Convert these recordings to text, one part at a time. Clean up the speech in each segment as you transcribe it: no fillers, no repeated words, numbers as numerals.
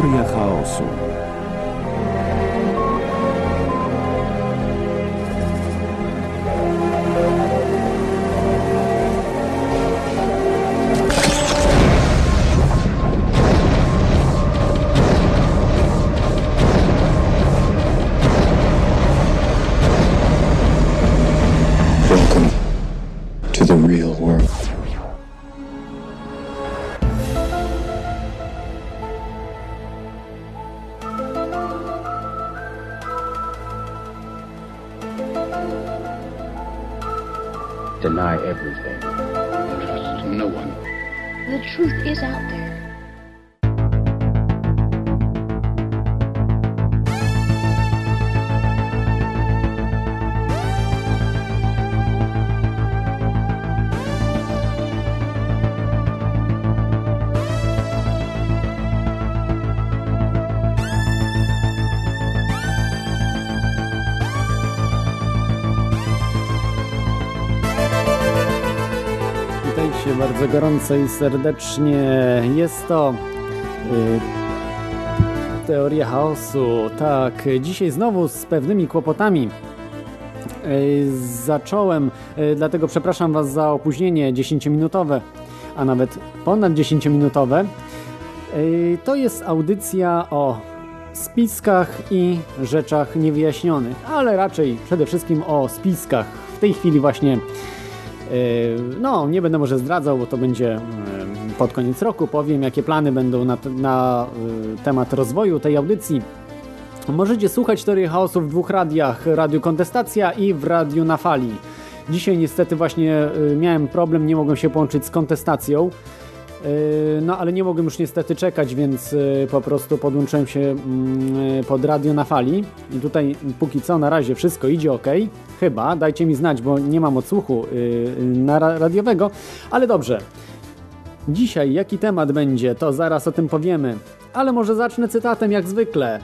Teoria chaosu. Welcome to the real world. Deny everything. Trust no one. The truth is out there. Witajcie bardzo gorąco i serdecznie. Jest to Teoria chaosu. Tak, dzisiaj znowu z pewnymi kłopotami zacząłem, dlatego przepraszam Was za opóźnienie 10-minutowe, a nawet ponad 10-minutowe. To jest audycja o spiskach i rzeczach niewyjaśnionych, ale raczej przede wszystkim o spiskach. W tej chwili właśnie no, nie będę może zdradzał, bo to będzie pod koniec roku. Powiem, jakie plany będą na temat rozwoju tej audycji. Możecie słuchać Teorii Chaosu w dwóch radiach. Radiu Kontestacja i w Radiu na Fali. Dzisiaj niestety właśnie miałem problem, nie mogłem się połączyć z Kontestacją. No, ale nie mogłem już niestety czekać, więc po prostu podłączyłem się pod Radio na Fali i tutaj póki co na razie wszystko idzie ok. Chyba, dajcie mi znać, bo nie mam odsłuchu radiowego, ale dobrze. Dzisiaj jaki temat będzie, to zaraz o tym powiemy, ale może zacznę cytatem jak zwykle.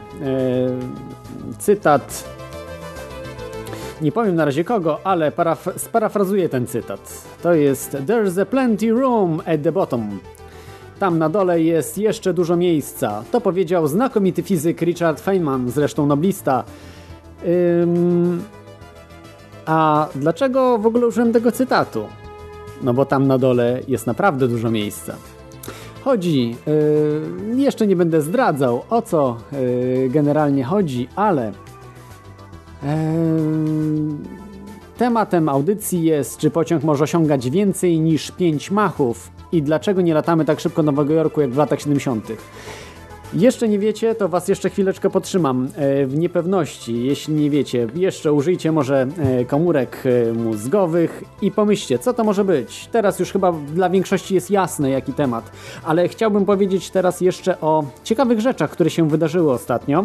Cytat, nie powiem na razie kogo, ale sparafrazuję ten cytat. To jest "There's a plenty room at the bottom". Tam na dole jest jeszcze dużo miejsca. To powiedział znakomity fizyk Richard Feynman, zresztą noblista. A dlaczego w ogóle użyłem tego cytatu? No bo tam na dole jest naprawdę dużo miejsca. Chodzi, jeszcze nie będę zdradzał, o co generalnie chodzi, ale tematem audycji jest, czy pociąg może osiągać więcej niż 5 machów i dlaczego nie latamy tak szybko do Nowego Jorku jak w latach 70. Jeszcze nie wiecie, to was jeszcze chwileczkę podtrzymam w niepewności. Jeśli nie wiecie, jeszcze użyjcie może komórek mózgowych i pomyślcie, co to może być. Teraz już chyba dla większości jest jasne, jaki temat, ale chciałbym powiedzieć teraz jeszcze o ciekawych rzeczach, które się wydarzyły ostatnio.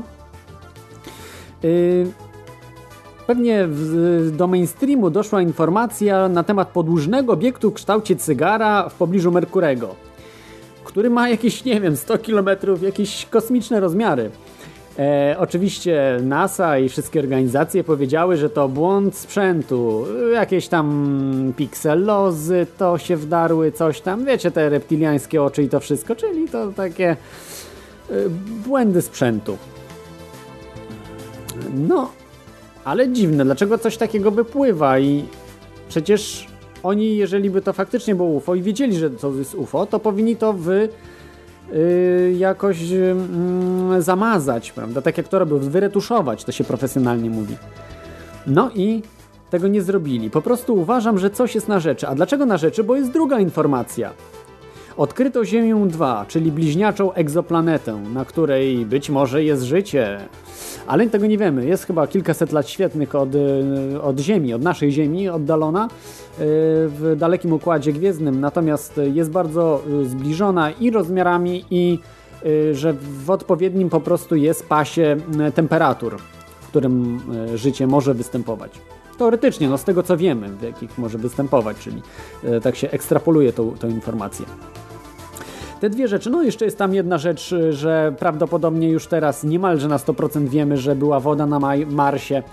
Pewnie do mainstreamu doszła informacja na temat podłużnego obiektu w kształcie cygara w pobliżu Merkurego, który ma jakieś, nie wiem, 100 km, jakieś kosmiczne rozmiary. Oczywiście NASA i wszystkie organizacje powiedziały, że to błąd sprzętu, jakieś tam pikselozy to się wdarły, coś tam, wiecie, te reptiliańskie oczy i to wszystko, czyli to takie błędy sprzętu. No, ale dziwne, dlaczego coś takiego wypływa i przecież oni, jeżeli by to faktycznie było UFO i wiedzieli, że to jest UFO, to powinni to jakoś zamazać, prawda? Tak jak to robią, wyretuszować, to się profesjonalnie mówi. No i tego nie zrobili. Po prostu uważam, że coś jest na rzeczy. A dlaczego na rzeczy? Bo jest druga informacja. Odkryto Ziemię 2, czyli bliźniaczą egzoplanetę, na której być może jest życie. Ale tego nie wiemy. Jest chyba kilkaset lat świetlnych od Ziemi, od naszej Ziemi, oddalona w dalekim układzie gwiezdnym. Natomiast jest bardzo zbliżona i rozmiarami, i że w odpowiednim po prostu jest pasie temperatur, w którym życie może występować. Teoretycznie, no z tego co wiemy, w jakich może występować, czyli tak się ekstrapoluje tą informację. Te dwie rzeczy, no jeszcze jest tam jedna rzecz, że prawdopodobnie już teraz niemalże na 100% wiemy, że była woda na Marsie.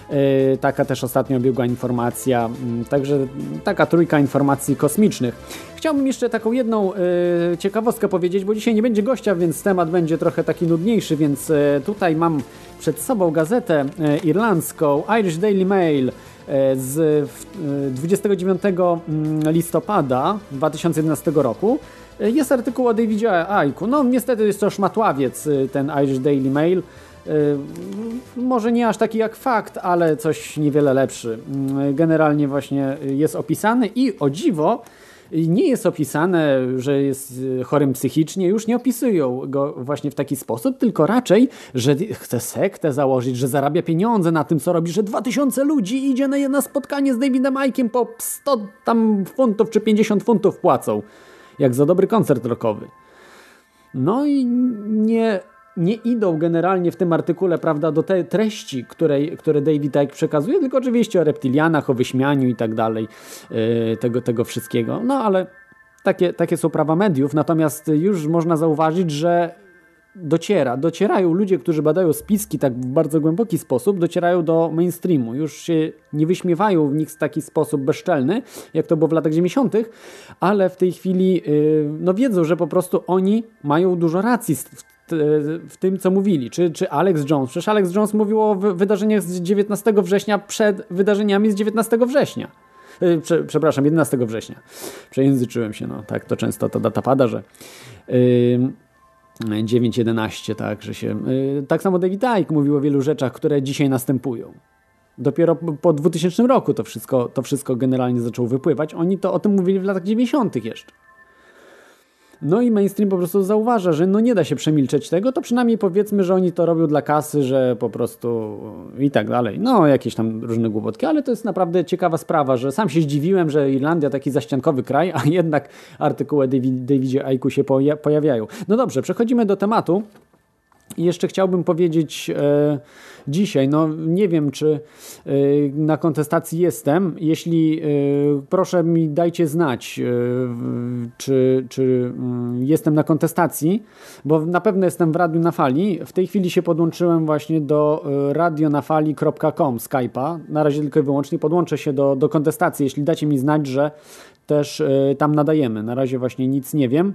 Taka też ostatnio biegła informacja, także taka trójka informacji kosmicznych. Chciałbym jeszcze taką jedną ciekawostkę powiedzieć, bo dzisiaj nie będzie gościa, więc temat będzie trochę taki nudniejszy, więc tutaj mam przed sobą gazetę irlandzką Irish Daily Mail z 29 listopada 2011 roku. Jest artykuł o Davidzie Icku. No niestety jest to szmatławiec, ten Irish Daily Mail. Może nie aż taki jak Fakt, ale coś niewiele lepszy. Generalnie właśnie jest opisany i o dziwo nie jest opisane, że jest chorym psychicznie, już nie opisują go właśnie w taki sposób, tylko raczej, że chce sektę założyć, że zarabia pieniądze na tym, co robi, że 2000 ludzi idzie na spotkanie z Davidem Ickiem po 100 tam funtów czy 50 funtów płacą, jak za dobry koncert rockowy. No i nie idą generalnie w tym artykule, prawda, do tej treści, które David Icke przekazuje, tylko oczywiście o reptilianach, o wyśmianiu i tak dalej, tego wszystkiego. No ale takie są prawa mediów, natomiast już można zauważyć, że docierają ludzie, którzy badają spiski tak w bardzo głęboki sposób, docierają do mainstreamu. Już się nie wyśmiewają w nich w taki sposób bezczelny, jak to było w latach 90., ale w tej chwili no wiedzą, że po prostu oni mają dużo racji w tym, co mówili. Czy Alex Jones? Przecież Alex Jones mówił o wydarzeniach z 19 września przed wydarzeniami z 19 września. Przepraszam, 11 września. Przejęzyczyłem się, no tak, to często ta data pada, że 9-11, tak, że się... Tak samo David Icke mówił o wielu rzeczach, które dzisiaj następują. Dopiero po 2000 roku to wszystko generalnie zaczęło wypływać. Oni to o tym mówili w latach 90. jeszcze. No i mainstream po prostu zauważa, że no nie da się przemilczeć tego, to przynajmniej powiedzmy, że oni to robią dla kasy, że po prostu i tak dalej. No jakieś tam różne głupotki, ale to jest naprawdę ciekawa sprawa, że sam się zdziwiłem, że Irlandia taki zaściankowy kraj, a jednak artykuły Davidzie Icku się pojawiają. No dobrze, przechodzimy do tematu. I jeszcze chciałbym powiedzieć dzisiaj, no nie wiem, czy na kontestacji jestem. Jeśli proszę mi dajcie znać, czy jestem na kontestacji, bo na pewno jestem w Radiu na Fali. W tej chwili się podłączyłem właśnie do radionafali.com Skype'a. Na razie tylko i wyłącznie podłączę się do kontestacji, jeśli dacie mi znać, że też tam nadajemy. Na razie właśnie nic nie wiem.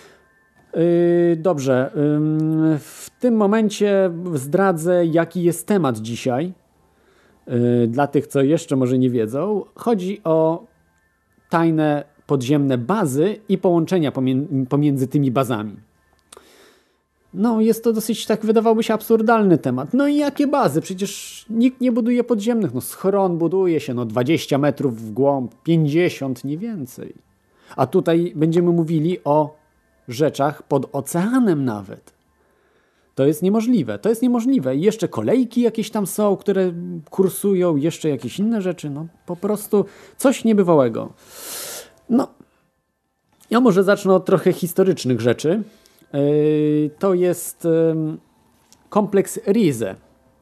Dobrze, w tym momencie zdradzę, jaki jest temat dzisiaj. Dla tych, co jeszcze może nie wiedzą, chodzi o tajne podziemne bazy i połączenia pomiędzy tymi bazami. No, jest to dosyć, tak wydawałoby się, absurdalny temat. No i jakie bazy? Przecież nikt nie buduje podziemnych. No, schron buduje się 20 metrów w głąb, 50, nie więcej. A tutaj będziemy mówili o rzeczach pod oceanem nawet. To jest niemożliwe. To jest niemożliwe. I jeszcze kolejki jakieś tam są, które kursują, jeszcze jakieś inne rzeczy. No po prostu coś niebywałego. No, ja może zacznę od trochę historycznych rzeczy. To jest kompleks Riese.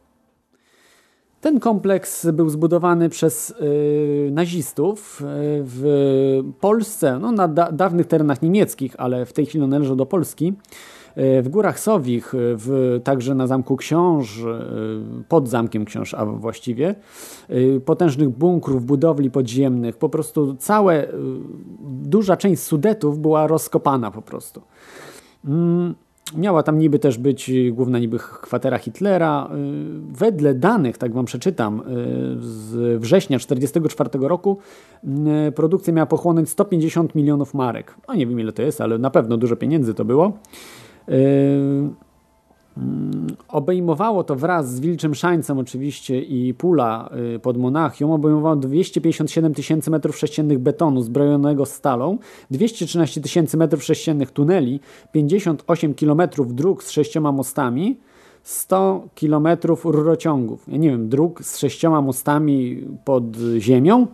Ten kompleks był zbudowany przez nazistów w Polsce, no, na dawnych terenach niemieckich, ale w tej chwili należą do Polski, w Górach Sowich, także na Zamku Książ, pod Zamkiem Książ, a właściwie, potężnych bunkrów, budowli podziemnych, po prostu duża część Sudetów była rozkopana po prostu. Miała tam niby też być główna niby kwatera Hitlera. Wedle danych, tak wam przeczytam, z września 1944 roku produkcja miała pochłonąć 150 milionów marek. No nie wiem ile to jest, ale na pewno dużo pieniędzy to było. Obejmowało to wraz z Wilczym Szańcem oczywiście i Pula pod Monachium, obejmowało 257 tysięcy m3 betonu zbrojonego stalą, 213 tysięcy m3 tuneli, 58 km dróg z 6 mostami, 100 km rurociągów. Ja nie wiem, dróg z 6 mostami pod ziemią?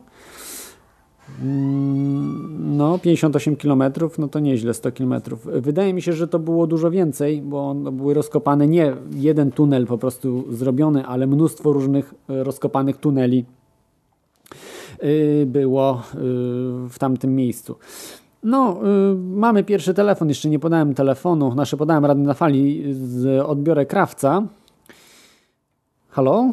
No, 58 km, no to nieźle, 100 km. Wydaje mi się, że to było dużo więcej, bo były rozkopane nie jeden tunel po prostu zrobiony, ale mnóstwo różnych rozkopanych tuneli było w tamtym miejscu. No, mamy pierwszy telefon, jeszcze nie podałem telefonu, podałem Radio na Fali, odbiorę krawca. Halo?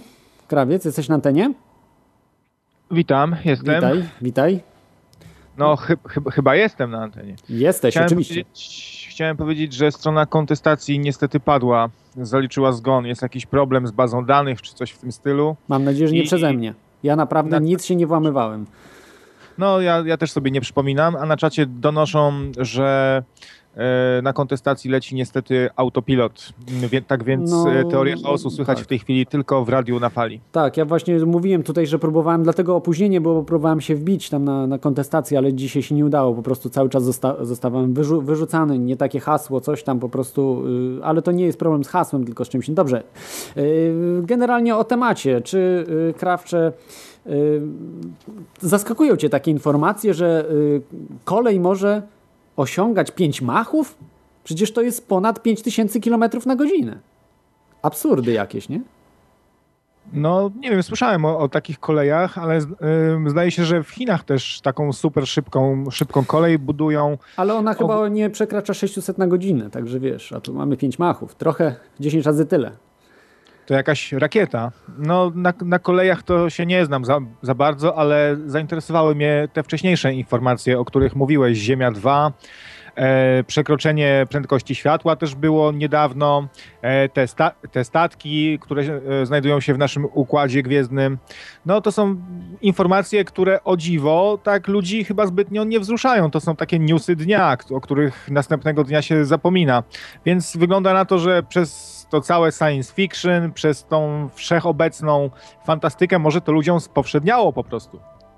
Krawiec, jesteś na antenie? Witam, jestem. Witaj. No, chyba jestem na antenie. Jesteś, oczywiście. Chciałem powiedzieć, że strona kontestacji niestety padła. Zaliczyła zgon. Jest jakiś problem z bazą danych, czy coś w tym stylu. Mam nadzieję, że nie przeze mnie. Ja naprawdę nic się nie włamywałem. No, ja też sobie nie przypominam, a na czacie donoszą, że na kontestacji leci niestety autopilot. Tak więc teorię chaosu słychać w tej chwili tylko w radiu na fali. Tak, ja właśnie mówiłem tutaj, że próbowałem, dlatego opóźnienie, bo próbowałem się wbić tam na kontestację, ale dzisiaj się nie udało. Po prostu cały czas zostawałem wyrzucany, nie takie hasło, coś tam po prostu, ale to nie jest problem z hasłem, tylko z czymś. Dobrze. Generalnie o temacie. Czy Krawcze... zaskakują cię takie informacje, że kolej może osiągać 5 machów? Przecież to jest ponad 5000 km na godzinę. Absurdy jakieś, nie? No, nie wiem, słyszałem o takich kolejach, ale zdaje się, że w Chinach też taką super szybką kolej budują. Ale ona chyba nie przekracza 600 na godzinę, także wiesz, a tu mamy 5 machów. Trochę 10 razy tyle. To jakaś rakieta. No, na kolejach to się nie znam za bardzo, ale zainteresowały mnie te wcześniejsze informacje, o których mówiłeś. Ziemia 2, przekroczenie prędkości światła też było niedawno, te statki, które znajdują się w naszym układzie gwiezdnym. No to są informacje, które o dziwo tak ludzi chyba zbytnio nie wzruszają. To są takie newsy dnia, o których następnego dnia się zapomina. Więc wygląda na to, że przez to całe science fiction, przez tą wszechobecną fantastykę może to ludziom spowszedniało po prostu.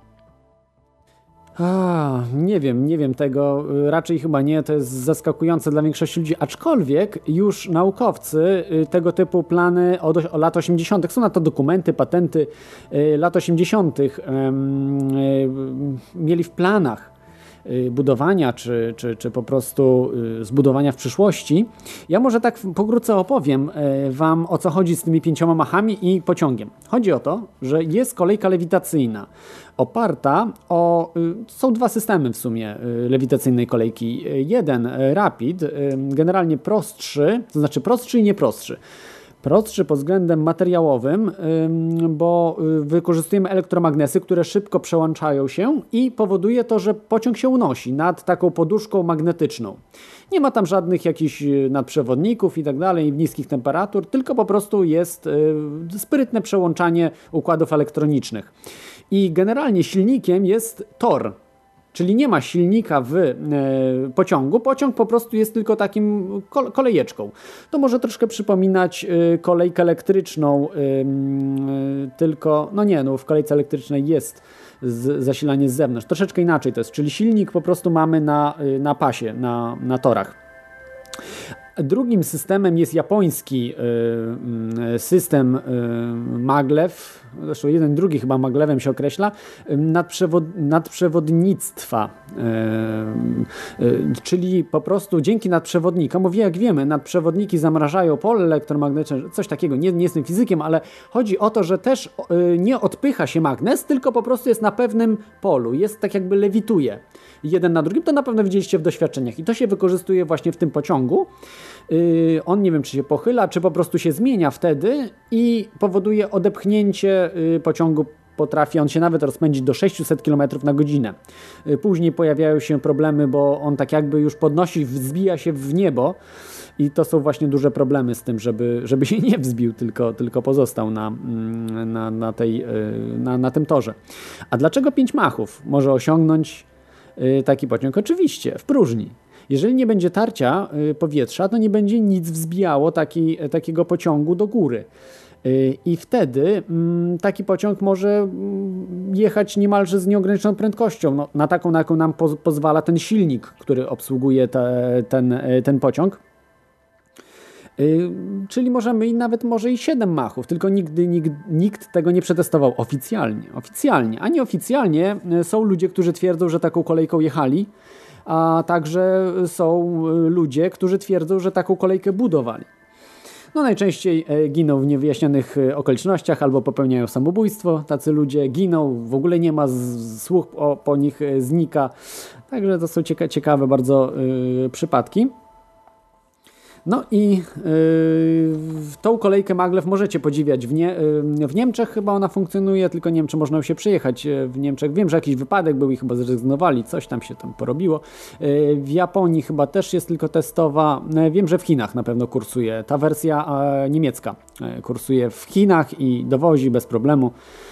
Nie wiem tego, raczej chyba nie, to jest zaskakujące dla większości ludzi, aczkolwiek już naukowcy tego typu plany od lat 80. są na to dokumenty, patenty lat 80. Mieli w planach budowania, czy po prostu zbudowania w przyszłości. Ja może tak pokrótce opowiem wam, o co chodzi z tymi 5 machami i pociągiem. Chodzi o to, że jest kolejka lewitacyjna oparta o... Są 2 systemy w sumie lewitacyjnej kolejki. Jeden Rapid, generalnie prostszy, to znaczy prostszy i nieprostszy. Prostszy pod względem materiałowym, bo wykorzystujemy elektromagnesy, które szybko przełączają się i powoduje to, że pociąg się unosi nad taką poduszką magnetyczną. Nie ma tam żadnych jakichś nadprzewodników i tak dalej, niskich temperatur, tylko po prostu jest sprytne przełączanie układów elektronicznych. I generalnie silnikiem jest tor. Czyli nie ma silnika w pociągu. Pociąg po prostu jest tylko takim kolejeczką. To może troszkę przypominać kolejkę elektryczną, tylko, w kolejce elektrycznej jest zasilanie z zewnątrz. Troszeczkę inaczej to jest, czyli silnik po prostu mamy na pasie, na torach. Drugim systemem jest japoński system maglev, zresztą jeden, drugi chyba maglewem się określa, nadprzewodnictwa, czyli po prostu dzięki nadprzewodnikom, bo jak wiemy, nadprzewodniki zamrażają pole elektromagnetyczne, coś takiego, nie jestem fizykiem, ale chodzi o to, że też nie odpycha się magnes, tylko po prostu jest na pewnym polu, jest tak jakby lewituje jeden na drugim, to na pewno widzieliście w doświadczeniach i to się wykorzystuje właśnie w tym pociągu. On nie wiem, czy się pochyla, czy po prostu się zmienia wtedy i powoduje odepchnięcie pociągu. Potrafi on się nawet rozpędzić do 600 km na godzinę. Później pojawiają się problemy, bo on tak jakby już podnosi, wzbija się w niebo i to są właśnie duże problemy z tym, żeby się nie wzbił, tylko pozostał na tym torze. A dlaczego 5 machów może osiągnąć taki pociąg? Oczywiście w próżni. Jeżeli nie będzie tarcia powietrza, to nie będzie nic wzbijało takiego pociągu do góry. I wtedy taki pociąg może jechać niemalże z nieograniczoną prędkością, na taką, na jaką nam pozwala ten silnik, który obsługuje ten pociąg. Czyli możemy nawet może i 7 machów, tylko nigdy nikt tego nie przetestował oficjalnie. A nieoficjalnie są ludzie, którzy twierdzą, że taką kolejką jechali, a także są ludzie, którzy twierdzą, że taką kolejkę budowali. No najczęściej giną w niewyjaśnionych okolicznościach albo popełniają samobójstwo. Tacy ludzie giną, w ogóle nie ma słuch po nich znika. Także to są ciekawe bardzo przypadki. No i tą kolejkę maglev możecie podziwiać w Niemczech chyba ona funkcjonuje, tylko nie wiem, czy można się przejechać w Niemczech. Wiem, że jakiś wypadek był i chyba zrezygnowali, coś tam się tam porobiło. W Japonii chyba też jest tylko testowa. Wiem, że w Chinach na pewno kursuje. Ta wersja niemiecka kursuje w Chinach i dowozi bez problemu.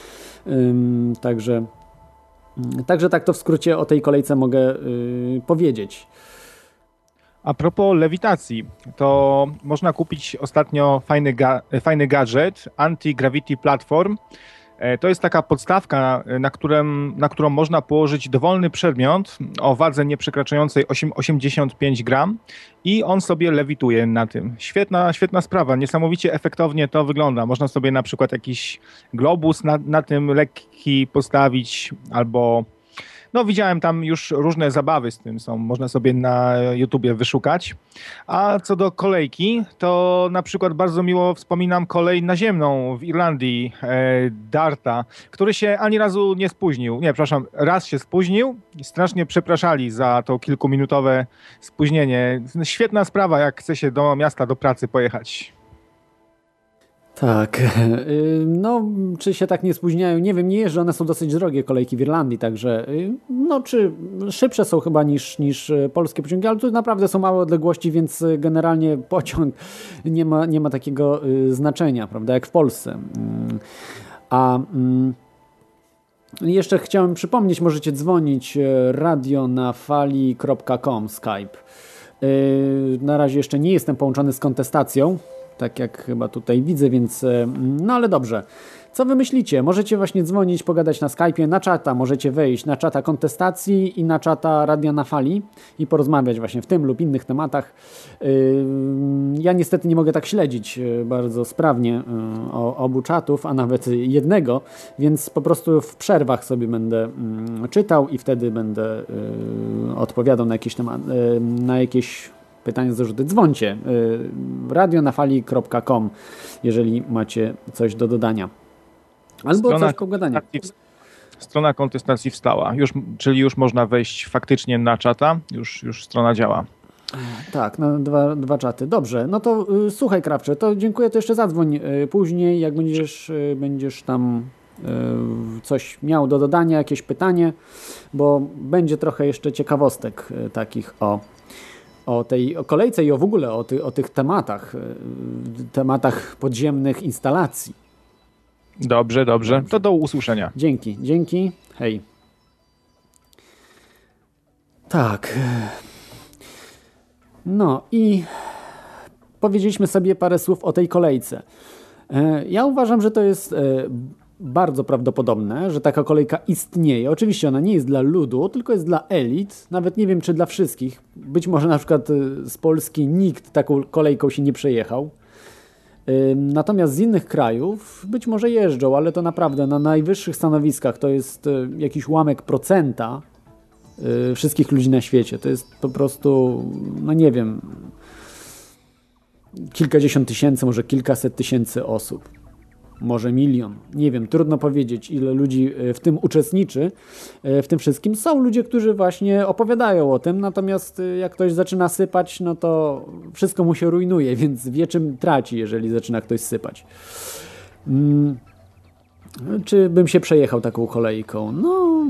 Także tak to w skrócie o tej kolejce mogę powiedzieć. A propos lewitacji, to można kupić ostatnio fajny gadżet Anti-Gravity Platform. To jest taka podstawka, na którą można położyć dowolny przedmiot o wadze nieprzekraczającej 85 gram i on sobie lewituje na tym. Świetna sprawa, niesamowicie efektownie to wygląda. Można sobie na przykład jakiś globus na tym lekki postawić albo... No widziałem tam już różne zabawy z tym są, można sobie na YouTubie wyszukać. A co do kolejki, to na przykład bardzo miło wspominam kolej naziemną w Irlandii, Darta, który się ani razu nie spóźnił. Nie, przepraszam, raz się spóźnił. Strasznie przepraszali za to kilkuminutowe spóźnienie. Świetna sprawa, jak chce się do miasta, do pracy pojechać. Tak, no czy się tak nie spóźniają, nie wiem, nie jeżdżę, one są dosyć drogie kolejki w Irlandii, także no czy szybsze są chyba niż polskie pociągi, ale tu naprawdę są małe odległości, więc generalnie pociąg nie ma takiego znaczenia, prawda, jak w Polsce. A jeszcze chciałem przypomnieć, możecie dzwonić radionafali.com Skype. Na razie jeszcze nie jestem połączony z kontestacją, tak jak chyba tutaj widzę, więc no ale dobrze. Co wy myślicie? Możecie właśnie dzwonić, pogadać na Skype'ie, na czata możecie wejść, na czata kontestacji i na czata Radia na Fali i porozmawiać właśnie w tym lub innych tematach. Ja niestety nie mogę tak śledzić bardzo sprawnie obu czatów, a nawet jednego, więc po prostu w przerwach sobie będę czytał i wtedy będę odpowiadał na jakieś pytania, zarzuty. Dzwońcie radionafali.com, jeżeli macie coś do dodania. Albo coś do gadania. Strona kontestacji wstała, czyli już można wejść faktycznie na czata, już strona działa. Tak, na dwa czaty. Dobrze, no to słuchaj Krawcze, to dziękuję, to jeszcze zadzwoń później, jak będziesz tam coś miał do dodania, jakieś pytanie, bo będzie trochę jeszcze ciekawostek takich o tej kolejce i w ogóle o tych tematach podziemnych instalacji. Dobrze. To do usłyszenia. Dzięki. Hej. Tak. No i powiedzieliśmy sobie parę słów o tej kolejce. Ja uważam, że to jest bardzo prawdopodobne, że taka kolejka istnieje. Oczywiście ona nie jest dla ludu, tylko jest dla elit. Nawet nie wiem, czy dla wszystkich. Być może na przykład z Polski nikt taką kolejką się nie przejechał. Natomiast z innych krajów być może jeżdżą, ale to naprawdę na najwyższych stanowiskach to jest jakiś ułamek procenta wszystkich ludzi na świecie. To jest po prostu, no nie wiem, kilkadziesiąt tysięcy, może kilkaset tysięcy osób. Może milion. Nie wiem, trudno powiedzieć, ile ludzi w tym uczestniczy. W tym wszystkim są ludzie, którzy właśnie opowiadają o tym, natomiast jak ktoś zaczyna sypać, no to wszystko mu się rujnuje, więc wie czym traci, jeżeli zaczyna ktoś sypać. Czy bym się przejechał taką kolejką? No...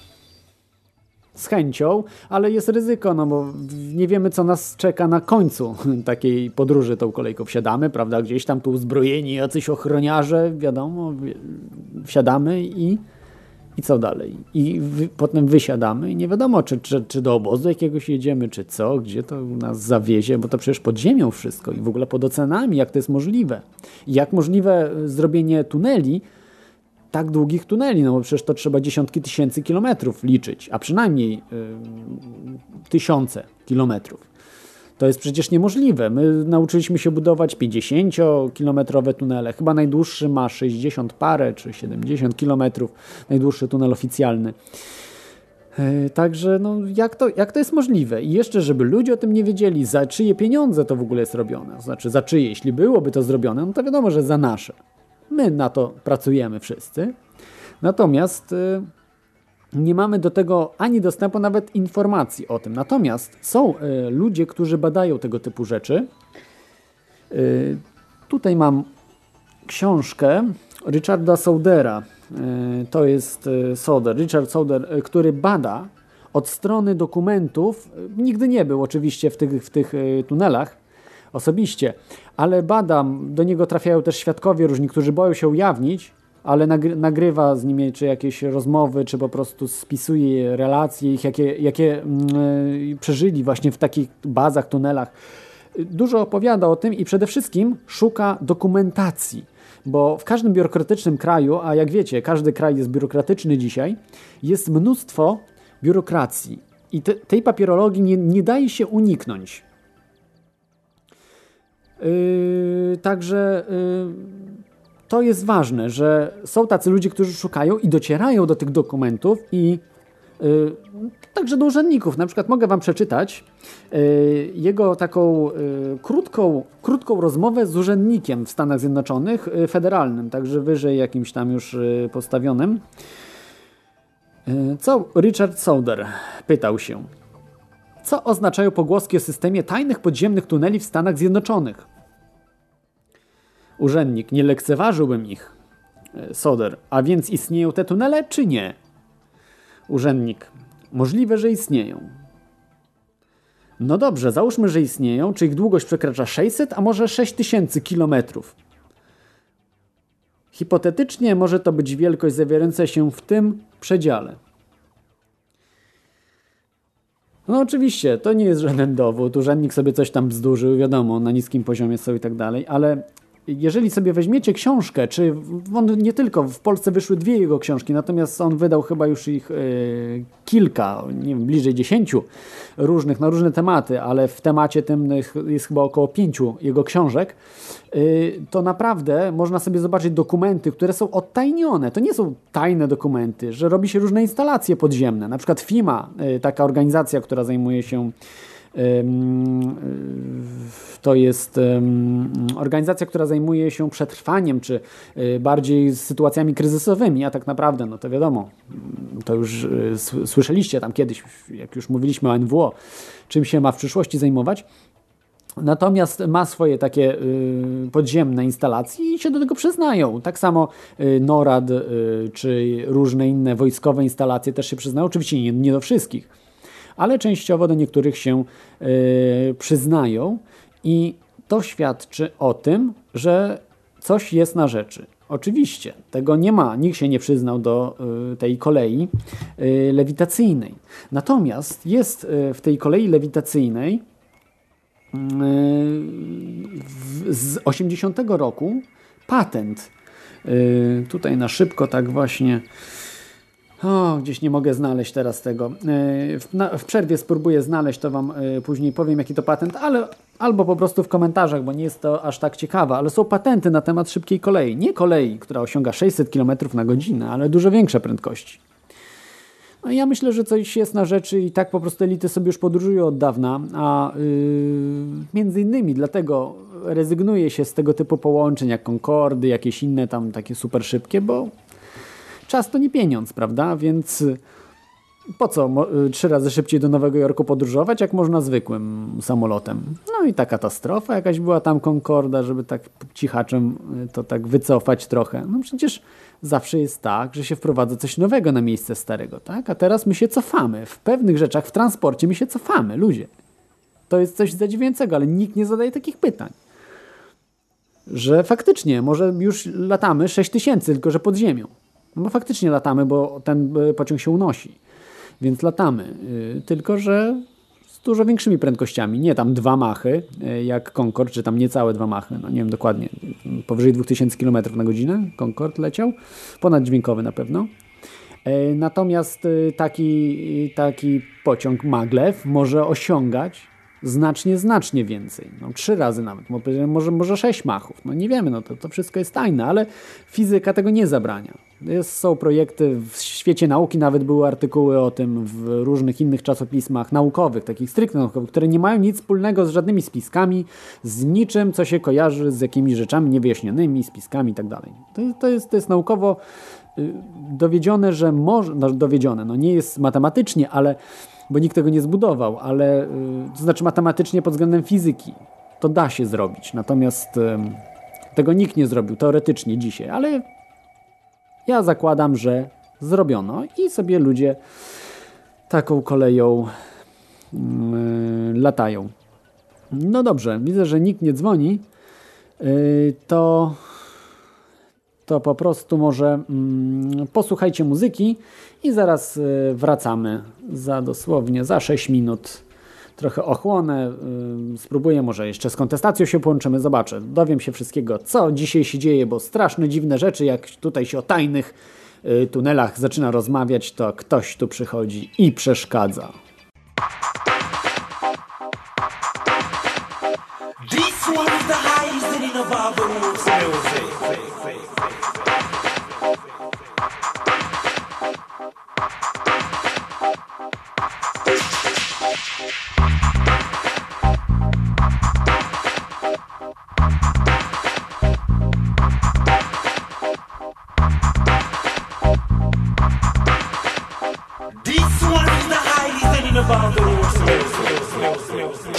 z chęcią, ale jest ryzyko, no bo nie wiemy, co nas czeka na końcu takiej podróży tą kolejką. Wsiadamy, prawda, gdzieś tam tu uzbrojeni jacyś ochroniarze, wiadomo, wsiadamy i co dalej? I potem wysiadamy i nie wiadomo, czy do obozu jakiegoś jedziemy, czy co, gdzie to nas zawiezie, bo to przecież pod ziemią wszystko i w ogóle pod oceanami, jak to jest możliwe. I jak możliwe zrobienie tuneli, tak długich tuneli, no bo przecież to trzeba dziesiątki tysięcy kilometrów liczyć, a przynajmniej tysiące kilometrów. To jest przecież niemożliwe. My nauczyliśmy się budować 50-kilometrowe tunele. Chyba najdłuższy ma 60 parę czy 70 kilometrów. Najdłuższy tunel oficjalny. Także no, jak to jest możliwe? I jeszcze, żeby ludzie o tym nie wiedzieli, za czyje pieniądze to w ogóle jest robione. Znaczy za czyje, jeśli byłoby to zrobione, no to wiadomo, że za nasze. My na to pracujemy wszyscy. Natomiast nie mamy do tego ani dostępu, nawet informacji o tym. Natomiast są ludzie, którzy badają tego typu rzeczy Tutaj mam książkę Richarda Soudera. To jest Richard Souder, który bada od strony dokumentów. Nigdy nie był oczywiście w tych tunelach osobiście, ale badam, do niego trafiają też świadkowie różni, którzy boją się ujawnić, ale nagrywa z nimi czy jakieś rozmowy, czy po prostu spisuje relacje ich, jakie przeżyli właśnie w takich bazach, tunelach. Dużo opowiada o tym i przede wszystkim szuka dokumentacji, bo w każdym biurokratycznym kraju, a jak wiecie, każdy kraj jest biurokratyczny dzisiaj, jest mnóstwo biurokracji i tej papierologii nie daje się uniknąć. Także to jest ważne, że są tacy ludzie, którzy szukają i docierają do tych dokumentów i także do urzędników. Na przykład mogę wam przeczytać jego taką krótką rozmowę z urzędnikiem w Stanach Zjednoczonych, federalnym, także wyżej jakimś tam już postawionym. Co Richard Souder pytał się? Co oznaczają pogłoski o systemie tajnych podziemnych tuneli w Stanach Zjednoczonych? Urzędnik: nie lekceważyłbym ich. Souder: a więc istnieją te tunele, czy nie? Urzędnik: możliwe, że istnieją. No dobrze, załóżmy, że istnieją. Czy ich długość przekracza 600, a może 6000 kilometrów? Hipotetycznie może to być wielkość zawierająca się w tym przedziale. No oczywiście, to nie jest żaden dowód. Urzędnik sobie coś tam bzdurzył, wiadomo, na niskim poziomie są i tak dalej, ale jeżeli sobie weźmiecie książkę, czy on nie tylko, w Polsce wyszły 2 jego książki, natomiast on wydał chyba już ich kilka, nie wiem, bliżej 10 różnych, na różne tematy, ale w temacie tym jest chyba około 5 jego książek, to naprawdę można sobie zobaczyć dokumenty, które są odtajnione. To nie są tajne dokumenty, że robi się różne instalacje podziemne. Na przykład FIMA, taka organizacja, która zajmuje się to jest organizacja, która zajmuje się przetrwaniem, czy bardziej sytuacjami kryzysowymi, a tak naprawdę, no to wiadomo, to już słyszeliście tam kiedyś, jak już mówiliśmy o NWO, czym się ma w przyszłości zajmować. Natomiast ma swoje takie podziemne instalacje i się do tego przyznają. Tak samo NORAD czy różne inne wojskowe instalacje też się przyznają. Oczywiście nie do wszystkich, ale częściowo do niektórych się przyznają i to świadczy o tym, że coś jest na rzeczy. Oczywiście, tego nie ma, nikt się nie przyznał do tej kolei lewitacyjnej. Natomiast jest w tej kolei lewitacyjnej z 80 roku patent. Tutaj na szybko tak właśnie... gdzieś nie mogę znaleźć teraz tego. W przerwie spróbuję znaleźć, to wam później powiem, jaki to patent, ale albo po prostu w komentarzach, bo nie jest to aż tak ciekawe, ale są patenty na temat szybkiej kolei. Nie kolei, która osiąga 600 km na godzinę, ale dużo większe prędkości. No ja myślę, że coś jest na rzeczy i tak po prostu elity sobie już podróżują od dawna, a między innymi dlatego rezygnuje się z tego typu połączeń jak Concordy, jakieś inne tam takie super szybkie, bo czas to nie pieniądz, prawda? Więc po co 3 razy szybciej do Nowego Jorku podróżować, jak można zwykłym samolotem? No i ta katastrofa jakaś była tam Concorda, żeby tak cichaczem to tak wycofać trochę. No przecież zawsze jest tak, że się wprowadza coś nowego na miejsce starego, tak? A teraz my się cofamy. W pewnych rzeczach, w transporcie my się cofamy, ludzie. To jest coś zadziwiającego, ale nikt nie zadaje takich pytań. Że faktycznie, może już latamy 6000, tylko że pod ziemią. No bo faktycznie latamy, bo ten pociąg się unosi. Więc latamy. Tylko że z dużo większymi prędkościami. Nie tam 2 machy, jak Concorde, czy tam niecałe 2 machy. No nie wiem dokładnie. Powyżej 2000 km na godzinę Concorde leciał. Ponaddźwiękowy na pewno. Natomiast taki pociąg maglev może osiągać znacznie więcej. No, 3 razy nawet. Może 6 machów. No nie wiemy, no to wszystko jest tajne, ale fizyka tego nie zabrania. Są projekty w świecie nauki, nawet były artykuły o tym w różnych innych czasopismach naukowych, takich stricte naukowych, które nie mają nic wspólnego z żadnymi spiskami, z niczym, co się kojarzy z jakimiś rzeczami niewyjaśnionymi, spiskami i tak dalej. To jest naukowo dowiedzione, że może, no nie jest matematycznie, ale bo nikt tego nie zbudował, ale to znaczy matematycznie pod względem fizyki. to da się zrobić. Natomiast tego nikt nie zrobił teoretycznie dzisiaj, ale ja zakładam, że zrobiono i sobie ludzie taką koleją latają. No dobrze, widzę, że nikt nie dzwoni, to po prostu może posłuchajcie muzyki i zaraz wracamy dosłownie za 6 minut. Trochę ochłonę, spróbuję, może jeszcze z kontestacją się połączymy, zobaczę. Dowiem się wszystkiego, co dzisiaj się dzieje, bo straszne dziwne rzeczy, jak tutaj się o tajnych tunelach zaczyna rozmawiać, to ktoś tu przychodzi i przeszkadza. This one is the highest in of all the roots music. This one is the highest in of all the roots music.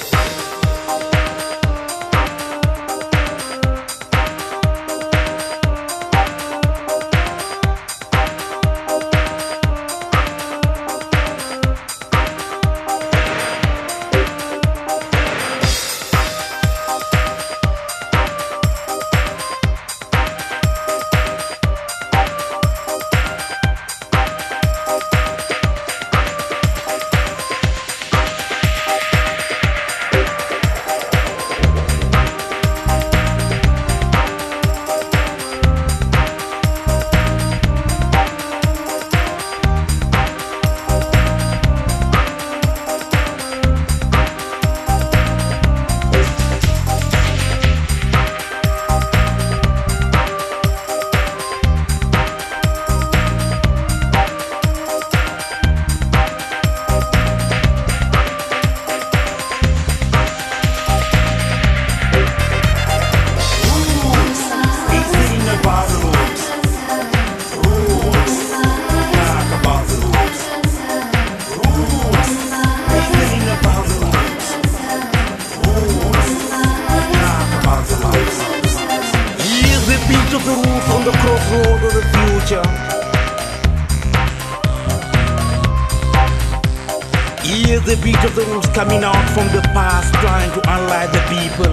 Hear the beat of the roots coming out from the past, trying to unlight the people.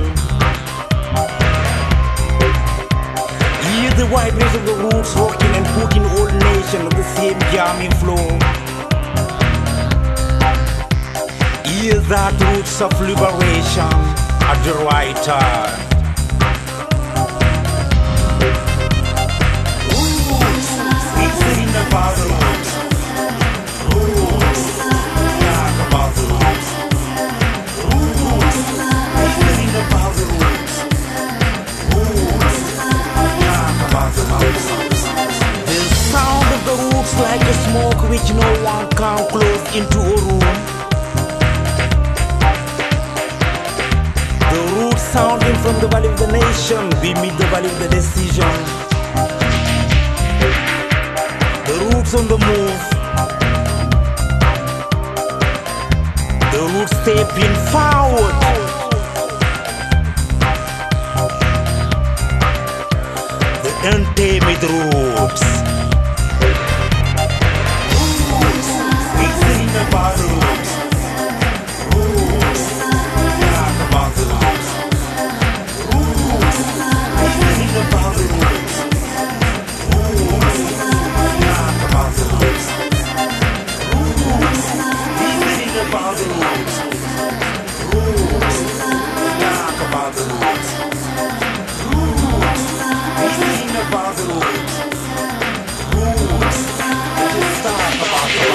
Hear the vibration of the roots rocking and putting all nations of the same jamming flow. Hear that roots of liberation at the right time. Roots, it's in about the roots. Roots, talk about the roots. Roots, it's in about the roots. Roots, talk about the roots. The sound of the roots like a smoke which no one can close into a room. The roots sounding from the valley of the nation, we meet the valley of the decision. The roots on the move. The roots stepping forward. The untamed roots. Roots, it's in about the roots. Roots, talk about the roots. Roots, it's in about the roots. Roots, talk about the roots. Roots, it's in about the roots. Roots, talk about the roots. Roots, it's in about the roots. Roots, just talk about the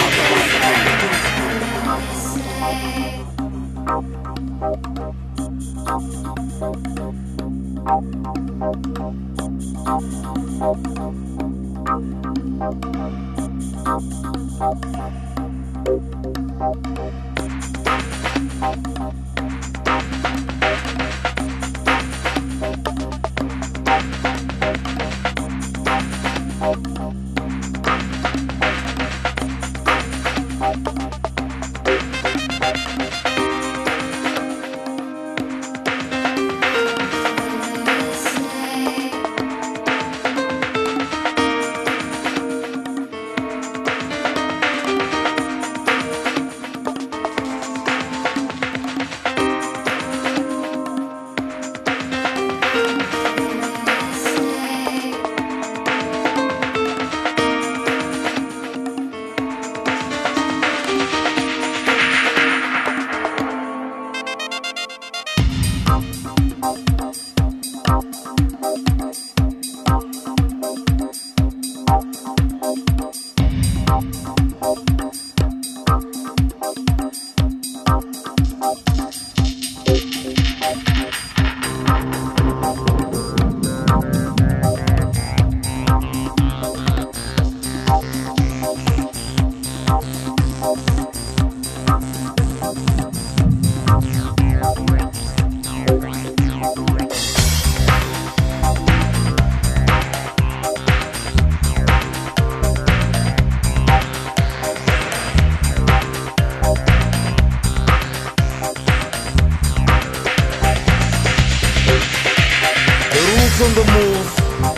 roots on the move.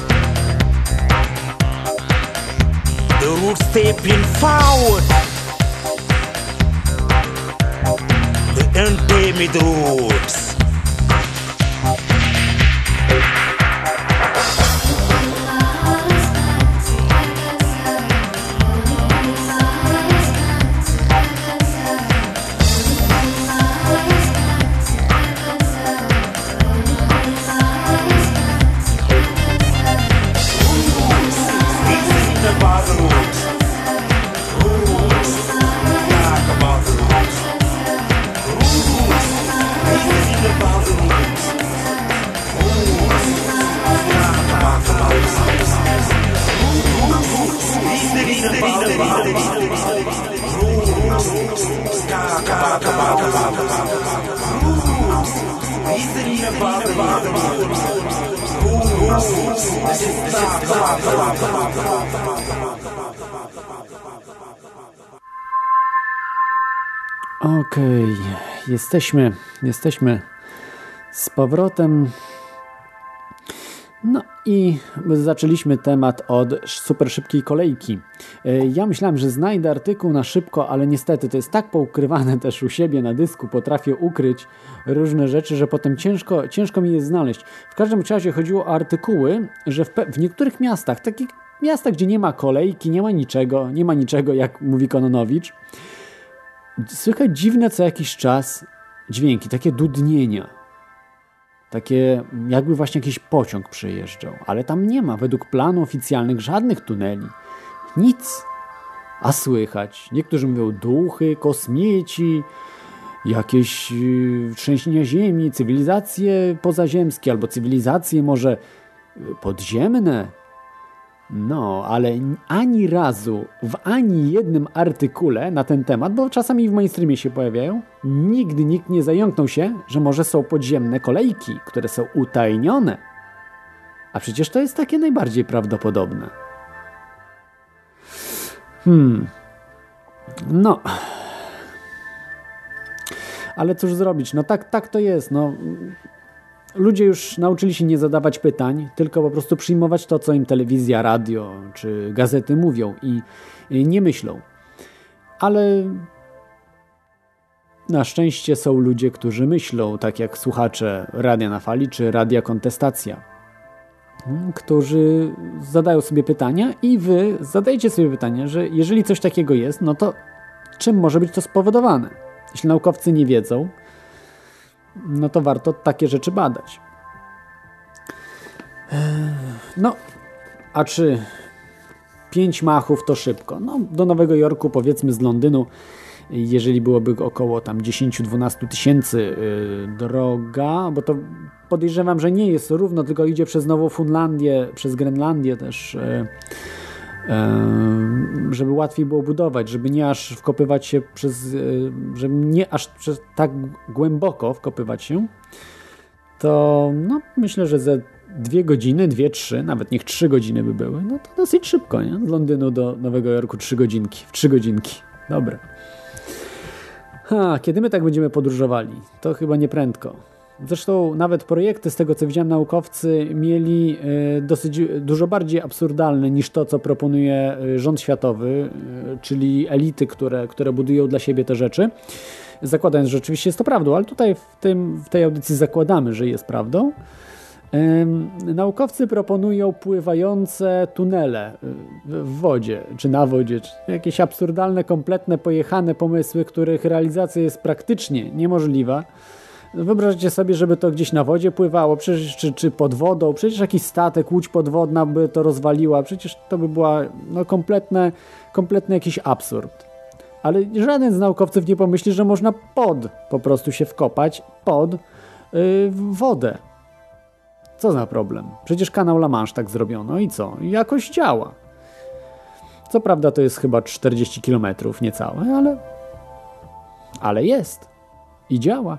The roots stepping forward. The untamed roots. About the roots. Roots. Talk about the roots. Roots. Reasoning about the roots. Roots. Talk about the roots. Roots. Reasoning about the roots. Roots. Talk about the roots. Reasoning about the roots. Okej, jesteśmy z powrotem. No i zaczęliśmy temat od super szybkiej kolejki. Ja myślałem, że znajdę artykuł na szybko, ale niestety to jest tak poukrywane też u siebie na dysku, potrafię ukryć różne rzeczy, że potem ciężko mi je znaleźć. W każdym razie chodziło o artykuły, że w niektórych miastach, takich miastach, gdzie nie ma kolejki, nie ma niczego, jak mówi Kononowicz, słychać dziwne co jakiś czas dźwięki, takie dudnienia. Takie jakby właśnie jakiś pociąg przejeżdżał, ale tam nie ma według planu oficjalnych żadnych tuneli. Nic. A słychać. Niektórzy mówią duchy, kosmici, jakieś trzęsienia ziemi, cywilizacje pozaziemskie albo cywilizacje może podziemne. No, ale ani razu w ani jednym artykule na ten temat, bo czasami w mainstreamie się pojawiają, nigdy nikt nie zająknął się, że może są podziemne kolejki, które są utajnione. A przecież to jest takie najbardziej prawdopodobne. No. Ale cóż zrobić? No tak to jest. No. Ludzie już nauczyli się nie zadawać pytań, tylko po prostu przyjmować to, co im telewizja, radio czy gazety mówią i nie myślą. Ale na szczęście są ludzie, którzy myślą, tak jak słuchacze Radia na Fali czy Radia Kontestacja, którzy zadają sobie pytania i wy zadajecie sobie pytanie, że jeżeli coś takiego jest, no to czym może być to spowodowane? Jeśli naukowcy nie wiedzą, no to warto takie rzeczy badać. No, a czy 5 machów to szybko? No, do Nowego Jorku, powiedzmy z Londynu, jeżeli byłoby około tam 10-12 tysięcy droga, bo to podejrzewam, że nie jest równo, tylko idzie przez Nową Fundlandię, przez Grenlandię też, żeby łatwiej było budować, żeby nie aż wkopywać się żeby nie aż tak głęboko wkopywać się, to no, myślę, że ze 2 godziny, 2-3, nawet niech 3 godziny by były, no to dosyć szybko, nie? Z Londynu do Nowego Jorku 3 godzinki, w 3 godzinki. Dobre. Kiedy my tak będziemy podróżowali? To chyba nie prędko. Zresztą nawet projekty, z tego co widziałem, naukowcy mieli dosyć dużo bardziej absurdalne niż to, co proponuje rząd światowy, czyli elity, które budują dla siebie te rzeczy, zakładając, że rzeczywiście jest to prawdą, ale tutaj w tej audycji zakładamy, że jest prawdą. Naukowcy proponują pływające tunele w wodzie, czy na wodzie, czy jakieś absurdalne, kompletne, pojechane pomysły, których realizacja jest praktycznie niemożliwa. Wyobraźcie sobie, żeby to gdzieś na wodzie pływało, przecież, czy pod wodą, przecież jakiś statek, łódź podwodna by to rozwaliła, przecież to by była no, kompletny jakiś absurd. Ale żaden z naukowców nie pomyśli, że można po prostu się wkopać pod wodę. Co za problem? Przecież kanał La Manche tak zrobiono i co? Jakoś działa. Co prawda to jest chyba 40 km niecałe, ale jest. I działa.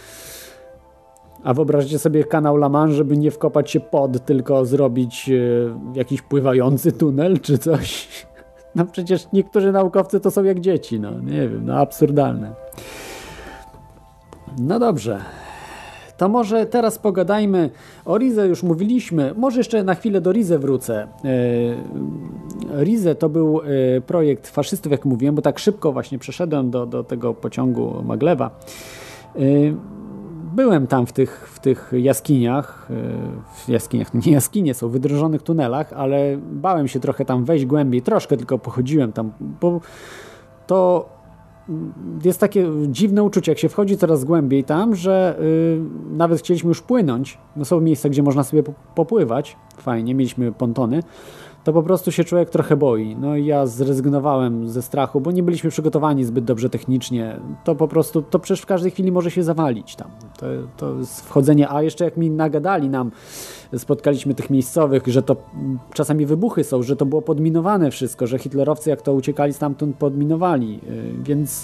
A wyobraźcie sobie kanał La Manche, żeby nie wkopać się pod, tylko zrobić jakiś pływający tunel czy coś. No przecież niektórzy naukowcy to są jak dzieci, no nie wiem, no absurdalne. No dobrze. To może teraz pogadajmy o Rize, już mówiliśmy. Może jeszcze na chwilę do Rize wrócę. Rize to był projekt faszystów, jak mówiłem, bo tak szybko właśnie przeszedłem do tego pociągu Maglewa. Byłem tam w tych jaskiniach, nie jaskinie, są w wydrążonych tunelach, ale bałem się trochę tam wejść głębiej, troszkę tylko pochodziłem tam, bo to jest takie dziwne uczucie, jak się wchodzi coraz głębiej tam, że nawet chcieliśmy już płynąć, no są miejsca, gdzie można sobie popływać, fajnie, mieliśmy pontony, to po prostu się człowiek trochę boi. No i ja zrezygnowałem ze strachu, bo nie byliśmy przygotowani zbyt dobrze technicznie. To po prostu, to przecież w każdej chwili może się zawalić tam. To jest wchodzenie, a jeszcze jak mi nagadali nam, spotkaliśmy tych miejscowych, że to czasami wybuchy są, że to było podminowane wszystko, że hitlerowcy jak to uciekali stamtąd podminowali, więc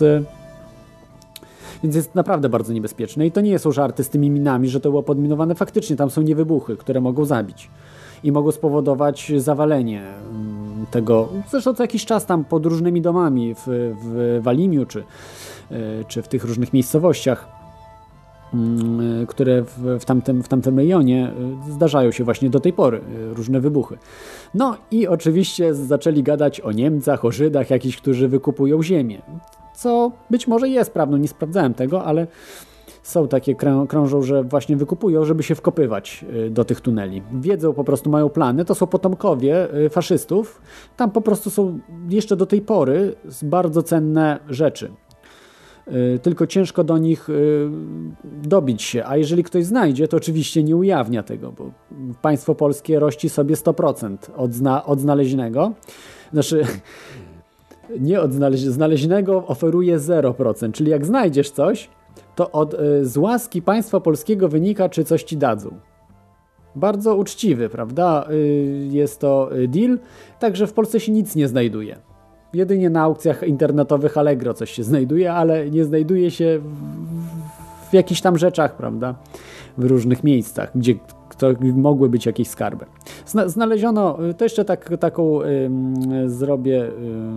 jest naprawdę bardzo niebezpieczne i to nie są żarty z tymi minami, że to było podminowane faktycznie, tam są niewybuchy, które mogą zabić i mogą spowodować zawalenie tego, zresztą co jakiś czas tam pod różnymi domami w Walimiu czy w tych różnych miejscowościach, które w tamtym rejonie zdarzają się właśnie do tej pory różne wybuchy. No i oczywiście zaczęli gadać o Niemcach, o Żydach jakichś, którzy wykupują ziemię, co być może jest prawdą, nie sprawdzałem tego, ale są takie, krążą, że właśnie wykupują, żeby się wkopywać do tych tuneli. Wiedzą, po prostu mają plany, to są potomkowie faszystów. Tam po prostu są jeszcze do tej pory bardzo cenne rzeczy. Tylko ciężko do nich dobić się, a jeżeli ktoś znajdzie, to oczywiście nie ujawnia tego, bo państwo polskie rości sobie 100% od znaleźnego. Znaczy, nie od znaleźnego oferuje 0%, czyli jak znajdziesz coś, to z łaski państwa polskiego wynika, czy coś ci dadzą. Bardzo uczciwy, prawda? Jest to deal, także w Polsce się nic nie znajduje. Jedynie na aukcjach internetowych Allegro coś się znajduje, ale nie znajduje się w jakichś tam rzeczach, prawda? W różnych miejscach, gdzie mogły być jakieś skarby. Znaleziono, to jeszcze taką zrobię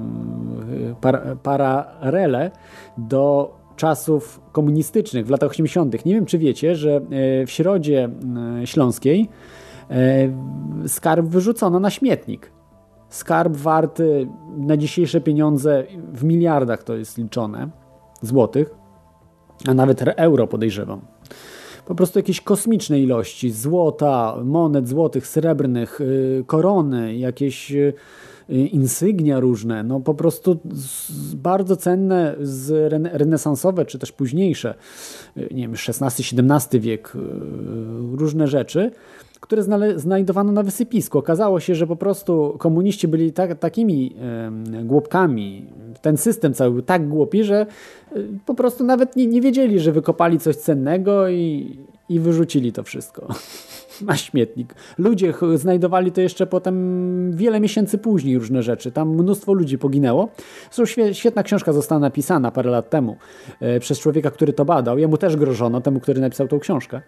paralelę do czasów komunistycznych w latach 80. Nie wiem, czy wiecie, że w Środzie Śląskiej skarb wyrzucono na śmietnik. Skarb warty na dzisiejsze pieniądze w miliardach to jest liczone, złotych, a nawet euro podejrzewam. Po prostu jakieś kosmiczne ilości złota, monet złotych, srebrnych, korony, jakieś insygnia różne, no po prostu bardzo cenne, renesansowe, czy też późniejsze, nie wiem, XVI-XVII wiek, różne rzeczy, które znajdowano na wysypisku. Okazało się, że po prostu komuniści byli takimi głupkami, ten system cały był tak głupi, że po prostu nawet nie wiedzieli, że wykopali coś cennego i wyrzucili to wszystko na śmietnik. Ludzie znajdowali to jeszcze potem wiele miesięcy później różne rzeczy. Tam mnóstwo ludzi poginęło. Zresztą świetna książka została napisana parę lat temu przez człowieka, który to badał. Jemu też grożono, temu, który napisał tą książkę,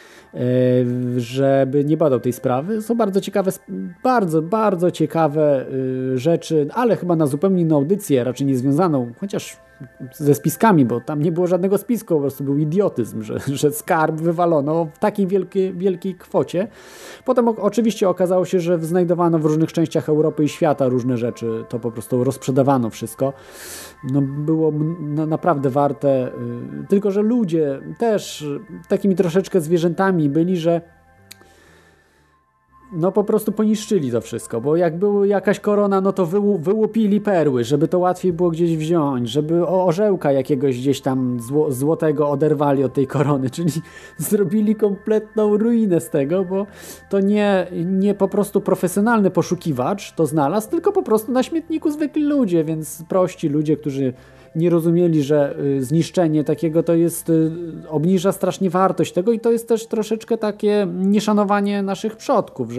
żeby nie badał tej sprawy. Są bardzo ciekawe, bardzo ciekawe rzeczy, ale chyba na zupełnie inną audycję, raczej niezwiązaną, chociaż ze spiskami, bo tam nie było żadnego spisku, po prostu był idiotyzm, że skarb wywalono w takiej wielkiej kwocie. Potem oczywiście okazało się, że znajdowano w różnych częściach Europy i świata różne rzeczy, to po prostu rozprzedawano wszystko. No, było naprawdę warte, tylko że ludzie też takimi troszeczkę zwierzętami byli, że no po prostu poniszczyli to wszystko, bo jak była jakaś korona, no to wyłupili perły, żeby to łatwiej było gdzieś wziąć, żeby orzełka jakiegoś gdzieś tam złotego oderwali od tej korony, czyli zrobili kompletną ruinę z tego, bo to nie po prostu profesjonalny poszukiwacz to znalazł, tylko po prostu na śmietniku zwykli ludzie, więc prości ludzie, którzy nie rozumieli, że zniszczenie takiego to jest, obniża strasznie wartość tego i to jest też troszeczkę takie nieszanowanie naszych przodków,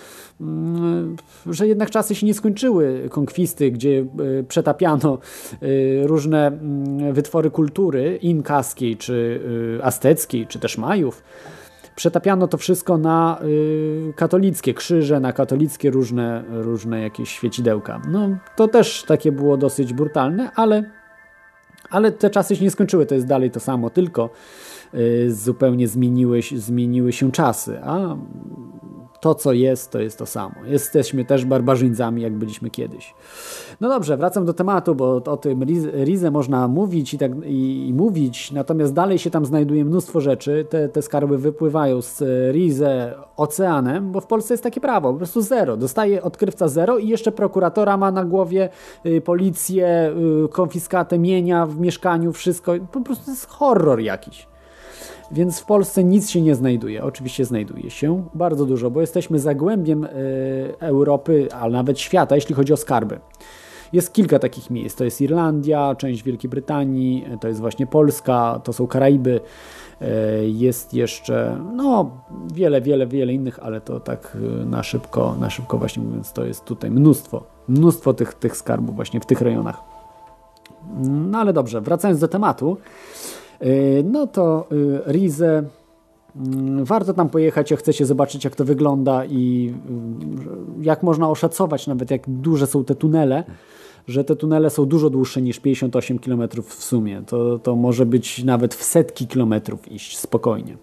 że jednak czasy się nie skończyły, konkwisty, gdzie przetapiano różne wytwory kultury inkaskiej, czy azteckiej, czy też Majów. Przetapiano to wszystko na katolickie krzyże, na katolickie różne jakieś świecidełka. No, to też takie było dosyć brutalne, Ale te czasy się nie skończyły, to jest dalej to samo, tylko zupełnie zmieniły się czasy, a to, co jest, to jest to samo. Jesteśmy też barbarzyńcami, jak byliśmy kiedyś. No dobrze, wracam do tematu, bo o tym Rize można mówić i mówić, natomiast dalej się tam znajduje mnóstwo rzeczy. Te skarby wypływają z Rize oceanem, bo w Polsce jest takie prawo, po prostu zero. Dostaje odkrywca zero i jeszcze prokuratora ma na głowie, policję, konfiskatę mienia w mieszkaniu, wszystko. Po prostu to jest horror jakiś. Więc w Polsce nic się nie znajduje. Oczywiście znajduje się bardzo dużo, bo jesteśmy zagłębiem Europy, a nawet świata, jeśli chodzi o skarby. Jest kilka takich miejsc. To jest Irlandia, część Wielkiej Brytanii, to jest właśnie Polska, to są Karaiby. Jest jeszcze wiele innych, ale to tak na szybko właśnie mówiąc, to jest tutaj mnóstwo tych skarbów właśnie w tych rejonach. No ale dobrze, wracając do tematu, no to Rize, warto tam pojechać, jak chcecie zobaczyć, jak to wygląda i jak można oszacować nawet, jak duże są te tunele, że te tunele są dużo dłuższe niż 58 km w sumie. To może być nawet w setki kilometrów iść spokojnie.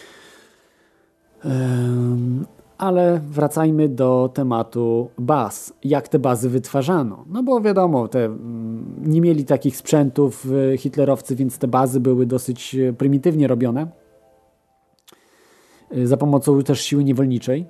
Ale wracajmy do tematu baz. Jak te bazy wytwarzano? No bo wiadomo, nie mieli takich sprzętów hitlerowcy, więc te bazy były dosyć prymitywnie robione. Za pomocą też siły niewolniczej.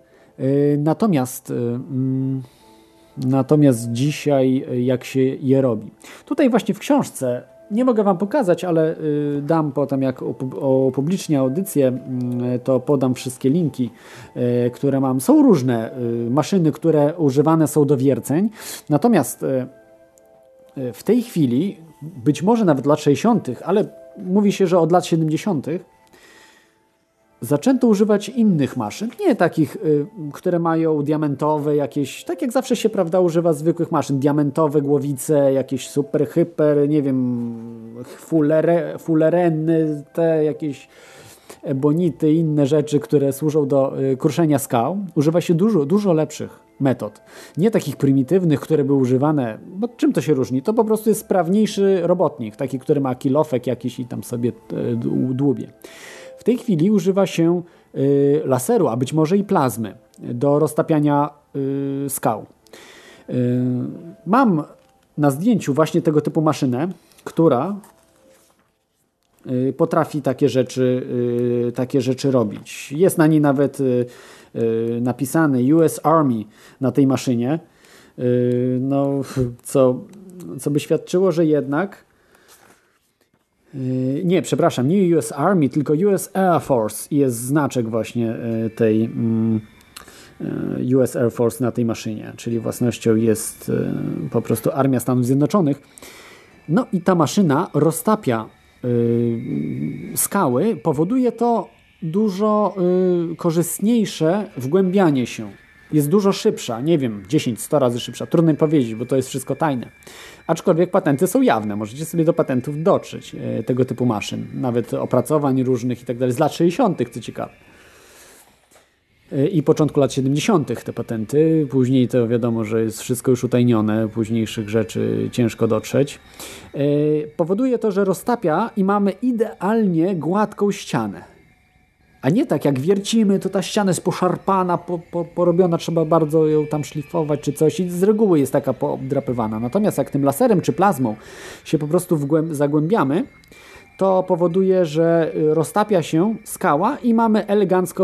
Natomiast dzisiaj jak się je robi? Tutaj właśnie w książce, nie mogę wam pokazać, ale dam potem, jak opublicznię audycję, to podam wszystkie linki, które mam. Są różne maszyny, które używane są do wierceń, natomiast w tej chwili, być może nawet lat 60., ale mówi się, że od lat 70., zaczęto używać innych maszyn, nie takich, które mają diamentowe jakieś, tak jak zawsze się, prawda, używa zwykłych maszyn, diamentowe głowice, jakieś super, hyper, nie wiem, fullereny, te jakieś ebonity, inne rzeczy, które służą do kruszenia skał. Używa się dużo lepszych metod. Nie takich prymitywnych, które były używane, bo czym to się różni? To po prostu jest sprawniejszy robotnik, taki, który ma kilofek jakiś i tam sobie dłubie. W tej chwili używa się laseru, a być może i plazmy do roztapiania skał. Mam na zdjęciu właśnie tego typu maszynę, która potrafi takie rzeczy robić. Jest na niej nawet napisane US Army na tej maszynie, no, co by świadczyło, że jednak nie, przepraszam, nie US Army, tylko US Air Force i jest znaczek właśnie tej US Air Force na tej maszynie, czyli własnością jest po prostu Armia Stanów Zjednoczonych. No i ta maszyna roztapia skały, powoduje to dużo korzystniejsze wgłębianie się. Jest dużo szybsza, nie wiem, 10-100 razy szybsza, trudno mi powiedzieć, bo to jest wszystko tajne. Aczkolwiek patenty są jawne, możecie sobie do patentów dotrzeć tego typu maszyn, nawet opracowań różnych i tak dalej, z lat 60., co ciekawe. I początku lat 70. te patenty, później to wiadomo, że jest wszystko już utajnione, późniejszych rzeczy ciężko dotrzeć. Powoduje to, że roztapia i mamy idealnie gładką ścianę. A nie tak, jak wiercimy, to ta ściana jest poszarpana, porobiona, trzeba bardzo ją tam szlifować czy coś i z reguły jest taka poobdrapywana. Natomiast jak tym laserem czy plazmą się po prostu zagłębiamy, to powoduje, że roztapia się skała i mamy elegancko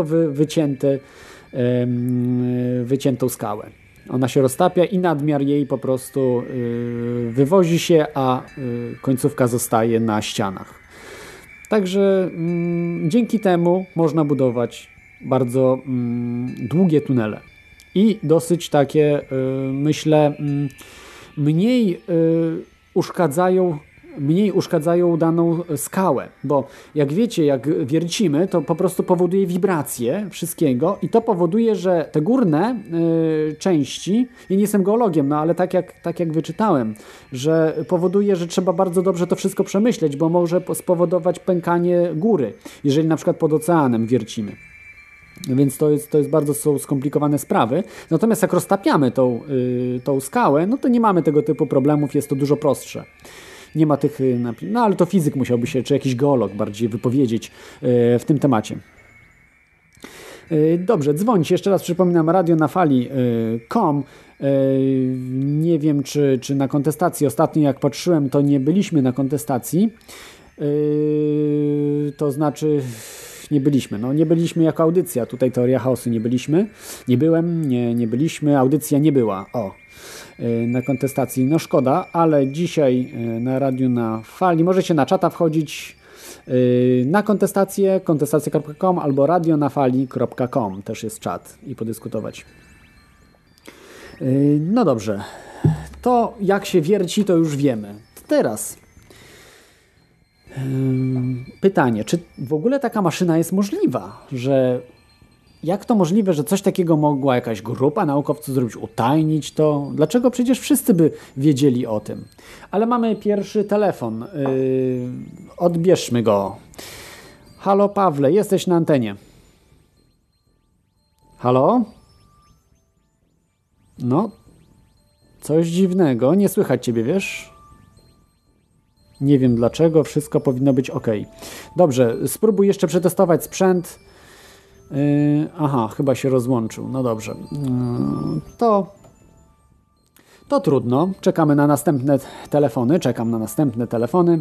wyciętą skałę. Ona się roztapia i nadmiar jej po prostu wywozi się, a końcówka zostaje na ścianach. Także dzięki temu można budować bardzo długie tunele i dosyć takie, myślę, mniej uszkadzają daną skałę, bo jak wiecie, jak wiercimy, to po prostu powoduje wibrację wszystkiego i to powoduje, że te górne części, ja nie jestem geologiem, no ale tak jak wyczytałem, że powoduje, że trzeba bardzo dobrze to wszystko przemyśleć, bo może spowodować pękanie góry, jeżeli na przykład pod oceanem wiercimy. Więc to jest bardzo są skomplikowane sprawy. Natomiast jak roztapiamy tą skałę, no to nie mamy tego typu problemów, jest to dużo prostsze. nie ma tych no ale to fizyk musiałby się, czy jakiś geolog bardziej wypowiedzieć w tym temacie. Dobrze, dzwońcie. Jeszcze raz przypominam, radionafali.com. Nie wiem, czy na kontestacji. Ostatnio jak patrzyłem, to nie byliśmy na kontestacji. To znaczy nie byliśmy. No, nie byliśmy jako audycja. Tutaj Teoria Chaosu nie byliśmy. Nie byłem, nie byliśmy. Audycja nie była. Na kontestacji. No szkoda, ale dzisiaj na Radiu na Fali możecie na czata wchodzić na kontestację, kontestacja.com albo radionafali.com, też jest czat i podyskutować. No dobrze, to jak się wierci, to już wiemy. Teraz pytanie, czy w ogóle taka maszyna jest możliwa, że jak to możliwe, że coś takiego mogła jakaś grupa naukowców zrobić, utajnić to? Dlaczego przecież wszyscy by wiedzieli o tym? Ale mamy pierwszy telefon. Odbierzmy go. Halo Pawle, jesteś na antenie. Halo? No, coś dziwnego. Nie słychać ciebie, wiesz? Nie wiem dlaczego, wszystko powinno być ok. Dobrze, spróbuj jeszcze przetestować sprzęt. Aha, chyba się rozłączył. No dobrze. To trudno. Czekamy na następne telefony. Czekam na następne telefony.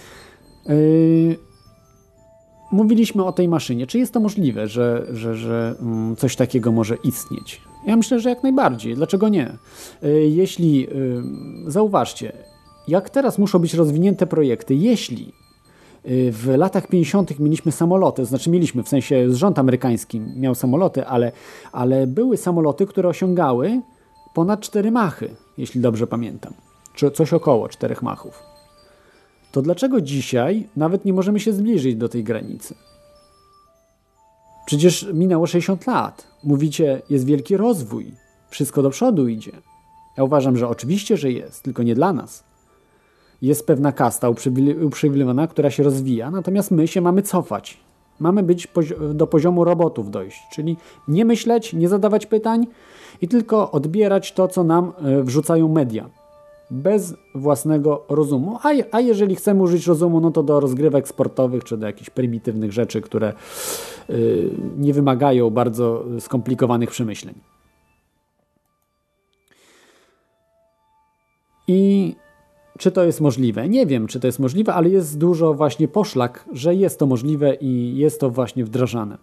Mówiliśmy o tej maszynie. Czy jest to możliwe, że coś takiego może istnieć? Ja myślę, że jak najbardziej. Dlaczego nie? Jeśli, zauważcie, jak teraz muszą być rozwinięte projekty, jeśli w latach 50. mieliśmy samoloty, znaczy mieliśmy, w sensie rząd amerykański miał samoloty, ale były samoloty, które osiągały ponad 4 machy, jeśli dobrze pamiętam. Czy coś około 4 machów. To dlaczego dzisiaj nawet nie możemy się zbliżyć do tej granicy? Przecież minęło 60 lat. Mówicie, jest wielki rozwój. Wszystko do przodu idzie. Ja uważam, że oczywiście, że jest, tylko nie dla nas. Jest pewna kasta uprzywilejowana, która się rozwija, natomiast my się mamy cofać. Mamy być do poziomu robotów dojść, czyli nie myśleć, nie zadawać pytań i tylko odbierać to, co nam wrzucają media. Bez własnego rozumu. A jeżeli chcemy użyć rozumu, no to do rozgrywek sportowych, czy do jakichś prymitywnych rzeczy, które nie wymagają bardzo skomplikowanych przemyśleń. I czy to jest możliwe? Nie wiem, czy to jest możliwe, ale jest dużo właśnie poszlak, że jest to możliwe i jest to właśnie wdrażane.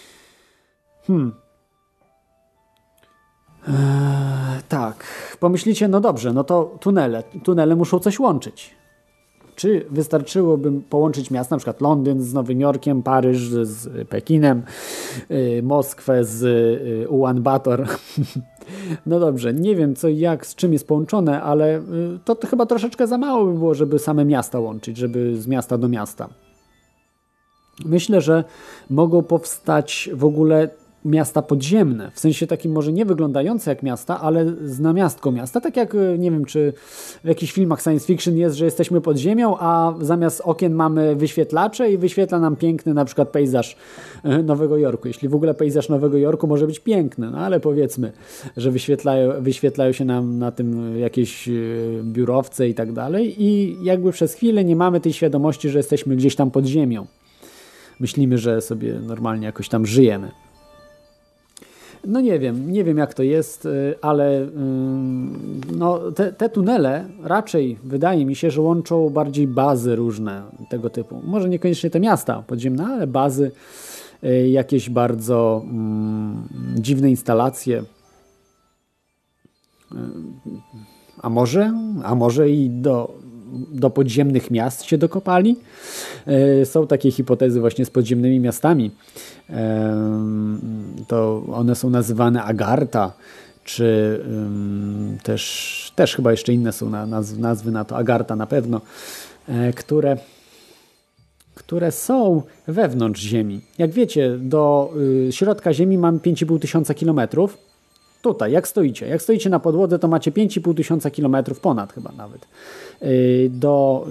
Tak, pomyślicie, no dobrze, no to tunele muszą coś łączyć. Czy wystarczyłoby połączyć miasta, na przykład Londyn z Nowym Jorkiem, Paryż z Pekinem, Moskwę z Ulan-Bator? No dobrze, nie wiem z czym jest połączone, ale to chyba troszeczkę za mało by było, żeby same miasta łączyć, żeby z miasta do miasta. Myślę, że mogą powstać w ogóle miasta podziemne, w sensie takim może nie wyglądające jak miasta, ale z namiastką miasta, tak jak, nie wiem, czy w jakichś filmach science fiction jest, że jesteśmy pod ziemią, a zamiast okien mamy wyświetlacze i wyświetla nam piękny na przykład pejzaż Nowego Jorku. Jeśli w ogóle pejzaż Nowego Jorku może być piękny, no ale powiedzmy, że wyświetlają się nam na tym jakieś biurowce i tak dalej i jakby przez chwilę nie mamy tej świadomości, że jesteśmy gdzieś tam pod ziemią. Myślimy, że sobie normalnie jakoś tam żyjemy. No nie wiem jak to jest, ale no, te tunele raczej wydaje mi się, że łączą bardziej bazy różne tego typu. Może niekoniecznie te miasta podziemne, ale bazy, jakieś bardzo dziwne instalacje. A może i do podziemnych miast się dokopali. Są takie hipotezy właśnie z podziemnymi miastami. To one są nazywane Agartha, czy też chyba jeszcze inne są nazwy na to, Agartha na pewno, które są wewnątrz Ziemi. Jak wiecie, do środka Ziemi mamy 5500 kilometrów. Tutaj, jak stoicie na podłodze, to macie 5500 kilometrów, ponad chyba nawet, do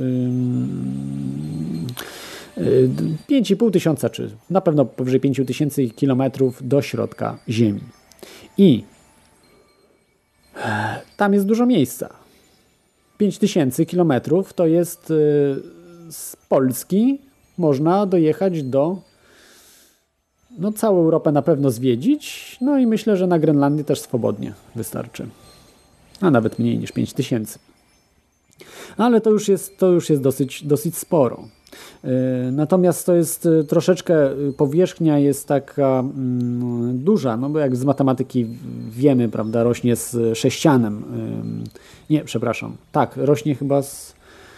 5500, czy na pewno powyżej 5000 kilometrów do środka Ziemi. I tam jest dużo miejsca. 5000 kilometrów to jest z Polski można dojechać do całą Europę na pewno zwiedzić, no i myślę, że na Grenlandię też swobodnie wystarczy. A nawet mniej niż 5000. Ale to już jest dosyć sporo. Natomiast to jest troszeczkę, powierzchnia jest taka duża, no bo jak z matematyki wiemy, prawda, rośnie z sześcianem. Nie, przepraszam. Tak, rośnie chyba z...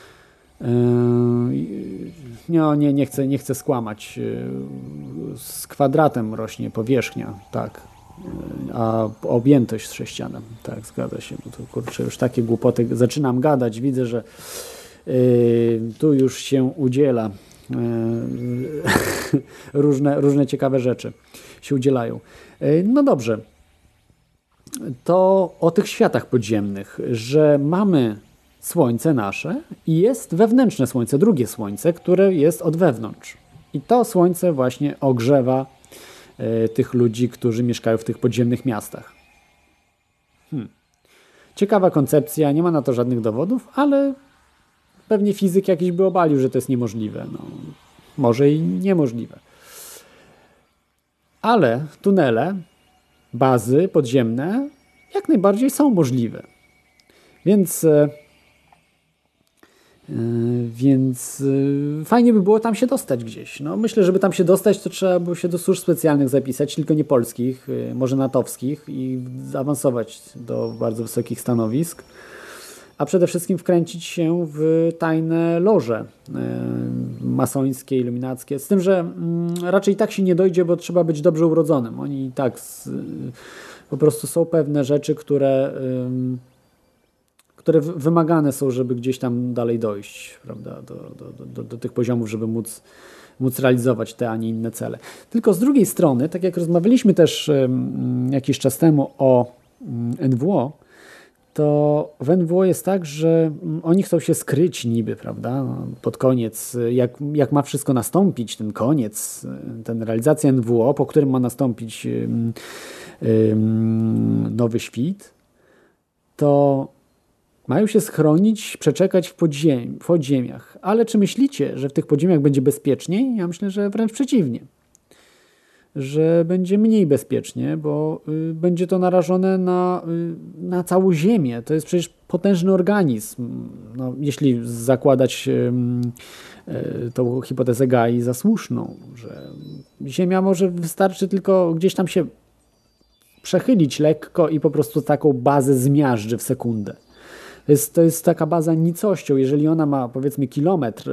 Nie chcę skłamać. Z kwadratem rośnie powierzchnia, tak. A objętość z sześcianem. Tak, zgadza się. Bo to, kurczę, już takie głupoty zaczynam gadać. Widzę, że tu już się udziela różne ciekawe rzeczy się udzielają. No dobrze. To o tych światach podziemnych, że mamy Słońce nasze i jest wewnętrzne Słońce, drugie Słońce, które jest od wewnątrz. I to Słońce właśnie ogrzewa tych ludzi, którzy mieszkają w tych podziemnych miastach. Ciekawa koncepcja, nie ma na to żadnych dowodów, ale pewnie fizyk jakiś by obalił, że to jest niemożliwe. No, może i niemożliwe. Ale tunele, bazy podziemne jak najbardziej są możliwe. Więc fajnie by było tam się dostać gdzieś. No, myślę, żeby tam się dostać, to trzeba było się do służb specjalnych zapisać, tylko nie polskich, może natowskich i zaawansować do bardzo wysokich stanowisk. A przede wszystkim wkręcić się w tajne loże masońskie, iluminackie. Z tym, że raczej tak się nie dojdzie, bo trzeba być dobrze urodzonym. Oni i tak po prostu są pewne rzeczy, które wymagane są, żeby gdzieś tam dalej dojść, prawda, do tych poziomów, żeby móc realizować te, a nie inne cele. Tylko z drugiej strony, tak jak rozmawialiśmy też jakiś czas temu o NWO, to w NWO jest tak, że oni chcą się skryć niby, prawda, no, pod koniec, jak ma wszystko nastąpić, ten koniec, ten realizacja NWO, po którym ma nastąpić nowy świt, to mają się schronić, przeczekać w podziemiach. Ale czy myślicie, że w tych podziemiach będzie bezpieczniej? Ja myślę, że wręcz przeciwnie. Że będzie mniej bezpiecznie, bo będzie to narażone na całą Ziemię. To jest przecież potężny organizm. No, jeśli zakładać tą hipotezę Gai za słuszną, że Ziemia może wystarczy tylko gdzieś tam się przechylić lekko i po prostu taką bazę zmiażdży w sekundę. To jest taka baza nicością. Jeżeli ona ma, powiedzmy, kilometr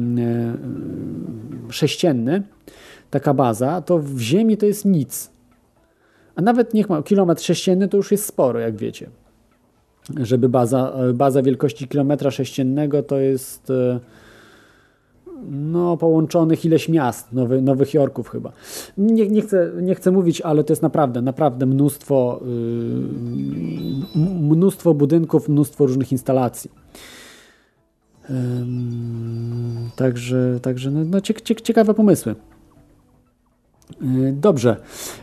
sześcienny, taka baza, to w Ziemi to jest nic. A nawet niech ma kilometr sześcienny, to już jest sporo, jak wiecie. Żeby baza wielkości kilometra sześciennego to jest połączonych ileś miast, Nowych Jorków chyba. Nie chcę mówić, ale to jest naprawdę mnóstwo budynków, mnóstwo różnych instalacji. Także ciekawe pomysły. Dobrze.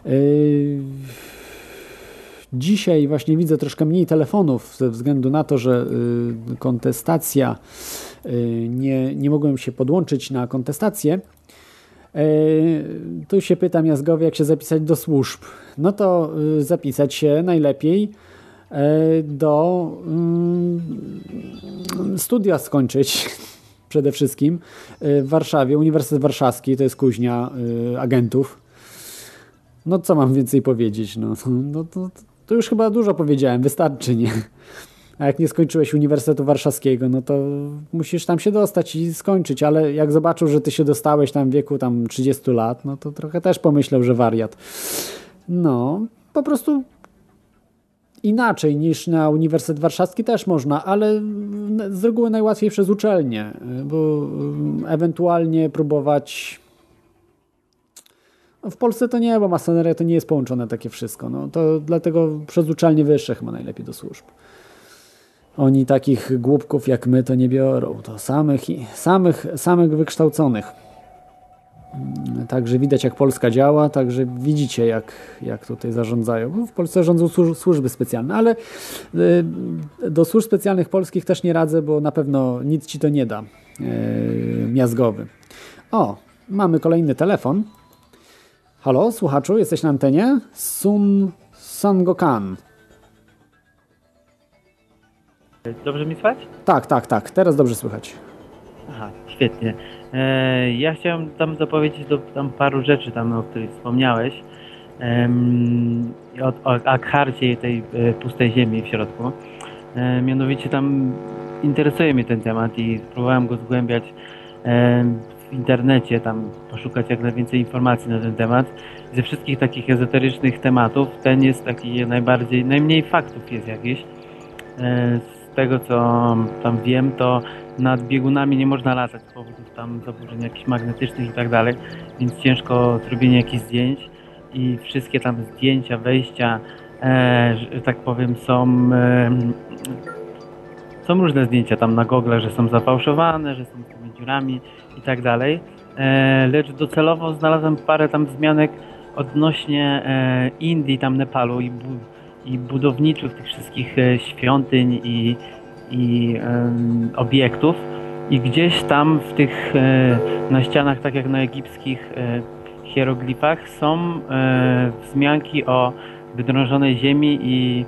Dzisiaj właśnie widzę troszkę mniej telefonów ze względu na to, że kontestacja, nie mogłem się podłączyć na kontestację. Tu się pyta Miazgowie, jak się zapisać do służb. No to zapisać się najlepiej do studia skończyć przede wszystkim w Warszawie. Uniwersytet Warszawski to jest kuźnia agentów. No co mam więcej powiedzieć? To już chyba dużo powiedziałem, wystarczy, nie? A jak nie skończyłeś Uniwersytetu Warszawskiego, no to musisz tam się dostać i skończyć, ale jak zobaczył, że ty się dostałeś tam w wieku 30 lat, no to trochę też pomyślał, że wariat. No, po prostu inaczej niż na Uniwersytet Warszawski też można, ale z reguły najłatwiej przez uczelnię, bo ewentualnie próbować... W Polsce to nie, bo masoneria to nie jest połączone takie wszystko. No, to dlatego przez uczelnie wyższe chyba najlepiej do służb. Oni takich głupków jak my to nie biorą. To samych wykształconych. Także widać, jak Polska działa, także widzicie, jak tutaj zarządzają. Bo w Polsce rządzą służby specjalne, ale do służb specjalnych polskich też nie radzę, bo na pewno nic ci to nie da. Miazgowy. O, mamy kolejny telefon. Halo, słuchaczu, jesteś na antenie? Sangokan. Dobrze mi słychać? Tak, teraz dobrze słychać. Aha, świetnie. Ja chciałem tam dopowiedzieć do tam paru rzeczy, tam, o których wspomniałeś. O Akharcie, tej pustej ziemi w środku. Mianowicie tam interesuje mnie ten temat i próbowałem go zgłębiać w internecie, tam poszukać jak najwięcej informacji na ten temat. Ze wszystkich takich ezoterycznych tematów ten jest taki najmniej faktów jest jakieś. Z tego co tam wiem, to nad biegunami nie można latać z powodów tam zaburzeń jakichś magnetycznych i tak dalej, więc ciężko zrobienie jakichś zdjęć i wszystkie tam zdjęcia, wejścia, że tak powiem, są różne zdjęcia tam na Google, że są zafałszowane, że są z tymi dziurami i tak dalej, lecz docelowo znalazłem parę tam wzmianek odnośnie Indii, tam Nepalu i budowniczych tych wszystkich świątyń i obiektów i gdzieś tam w tych na ścianach, tak jak na egipskich hieroglifach, są wzmianki o wydrążonej ziemi i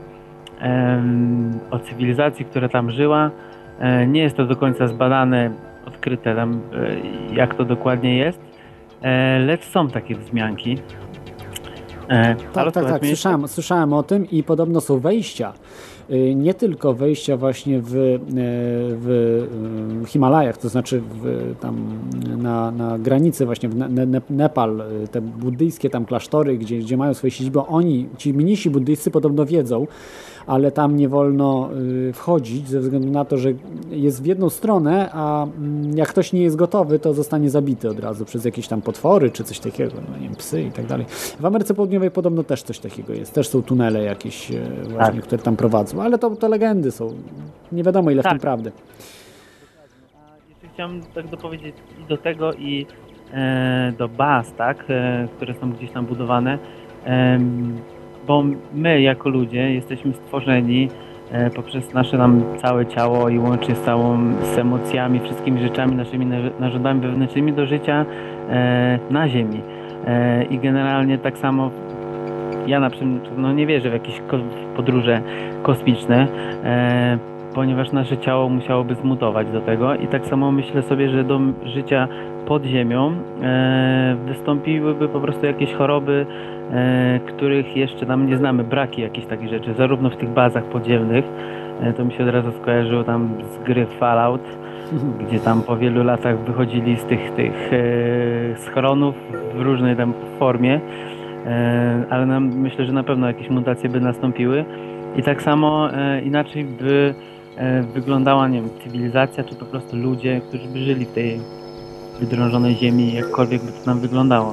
o cywilizacji, która tam żyła. Nie jest to do końca zbadane, odkryte tam, jak to dokładnie jest, lecz są takie wzmianki. Tak, słyszałem o tym i podobno są wejścia. Nie tylko wejścia właśnie w Himalajach, to znaczy tam na granicy właśnie w Nepal, te buddyjskie tam klasztory, gdzie mają swoje siedziby, ci mnisi buddyjscy podobno wiedzą, ale tam nie wolno wchodzić ze względu na to, że jest w jedną stronę, a jak ktoś nie jest gotowy, to zostanie zabity od razu przez jakieś tam potwory czy coś takiego, no nie wiem, psy i tak dalej. W Ameryce Południowej podobno też coś takiego jest. Też są tunele jakieś właśnie, które tam prowadzą, ale to legendy są. Nie wiadomo, ile w tym prawdy. Jeszcze chciałem tak dopowiedzieć i do tego i do baz, tak, które są gdzieś tam budowane, bo my jako ludzie jesteśmy stworzeni poprzez nasze nam całe ciało i łącznie z emocjami, wszystkimi rzeczami, naszymi narządami wewnętrznymi do życia na Ziemi. I generalnie tak samo ja na przykład nie wierzę w jakieś podróże kosmiczne, ponieważ nasze ciało musiałoby zmutować do tego i tak samo myślę sobie, że do życia pod ziemią wystąpiłyby po prostu jakieś choroby, których jeszcze nam nie znamy, braki jakichś takich rzeczy, zarówno w tych bazach podziemnych, to mi się od razu skojarzyło tam z gry Fallout, gdzie tam po wielu latach wychodzili z tych schronów w różnej tam formie, ale myślę, że na pewno jakieś mutacje by nastąpiły i tak samo inaczej by wyglądała, nie wiem, cywilizacja, czy po prostu ludzie, którzy by żyli w tej wydrążonej ziemi, jakkolwiek by to nam wyglądało.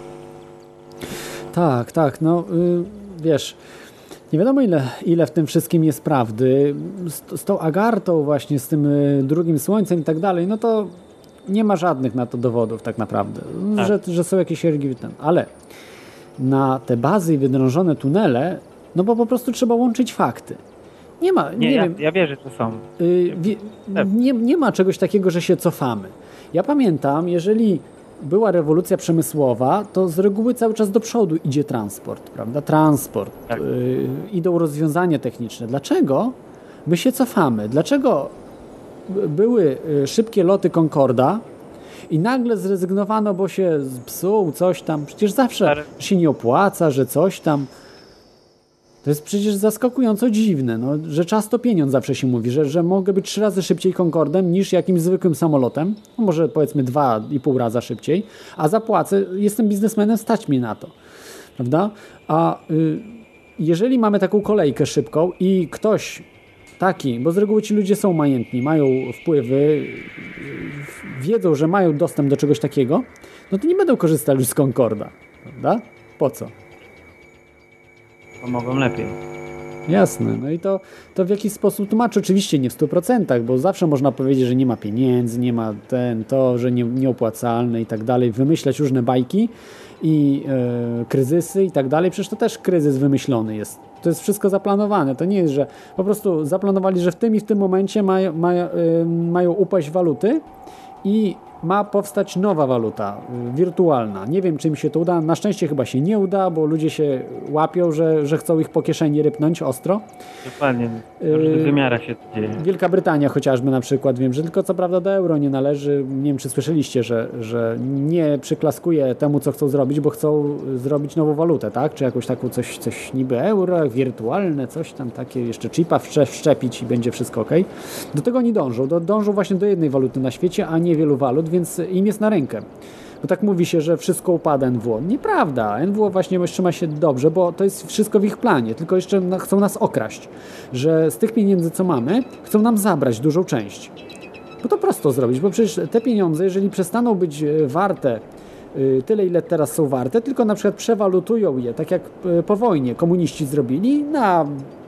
Tak, no wiesz, nie wiadomo ile w tym wszystkim jest prawdy. Z tą Agartą właśnie, z tym drugim słońcem i tak dalej, no to nie ma żadnych na to dowodów tak naprawdę, że są jakieś hieroglify, ale na te bazy i wydrążone tunele, no bo po prostu trzeba łączyć fakty. Nie ma, ja wierzę, że są. Nie ma czegoś takiego, że się cofamy. Ja pamiętam, jeżeli była rewolucja przemysłowa, to z reguły cały czas do przodu idzie transport, prawda? Transport, tak. Idą rozwiązania techniczne. Dlaczego my się cofamy? Dlaczego były szybkie loty Concorda i nagle zrezygnowano, bo się zepsuł coś tam? Przecież zawsze się nie opłaca, że coś tam. To jest przecież zaskakująco dziwne, no, że czas to pieniądz, zawsze się mówi, że mogę być 3 razy szybciej Concordem niż jakimś zwykłym samolotem, no może powiedzmy 2,5 raza szybciej, a zapłacę, jestem biznesmenem, stać mi na to, prawda? A jeżeli mamy taką kolejkę szybką i ktoś taki, bo z reguły ci ludzie są majętni, mają wpływy, wiedzą, że mają dostęp do czegoś takiego, no to nie będą korzystali już z Concorda, prawda? Po co? Mogą lepiej. Jasne. No i to w jakiś sposób tłumaczy, oczywiście nie w 100%, bo zawsze można powiedzieć, że nie ma pieniędzy, nie ma że nieopłacalne i tak dalej, wymyślać różne bajki i kryzysy i tak dalej. Przecież to też kryzys wymyślony jest. To jest wszystko zaplanowane. To nie jest, że po prostu zaplanowali, że w tym i w tym momencie mają upaść waluty i ma powstać nowa waluta, wirtualna. Nie wiem, czy im się to uda. Na szczęście chyba się nie uda, bo ludzie się łapią, że chcą ich po kieszeni rypnąć ostro. Dokładnie. W różnych wymiarach się to dzieje. Wielka Brytania chociażby na przykład, wiem, że tylko co prawda do euro nie należy. Nie wiem, czy słyszeliście, że nie przyklaskuje temu, co chcą zrobić, bo chcą zrobić nową walutę, tak? Czy jakąś taką coś niby euro, wirtualne, coś tam takie, jeszcze chipa wszczepić i będzie wszystko ok. Do tego oni dążą. Dążą właśnie do jednej waluty na świecie, a nie wielu walut, więc im jest na rękę. Bo tak mówi się, że wszystko upada NWO. Nieprawda. NWO właśnie trzyma się dobrze, bo to jest wszystko w ich planie, tylko jeszcze chcą nas okraść. Że z tych pieniędzy, co mamy, chcą nam zabrać dużą część. Bo to prosto zrobić, bo przecież te pieniądze, jeżeli przestaną być warte tyle, ile teraz są warte, tylko na przykład przewalutują je, tak jak po wojnie komuniści zrobili, na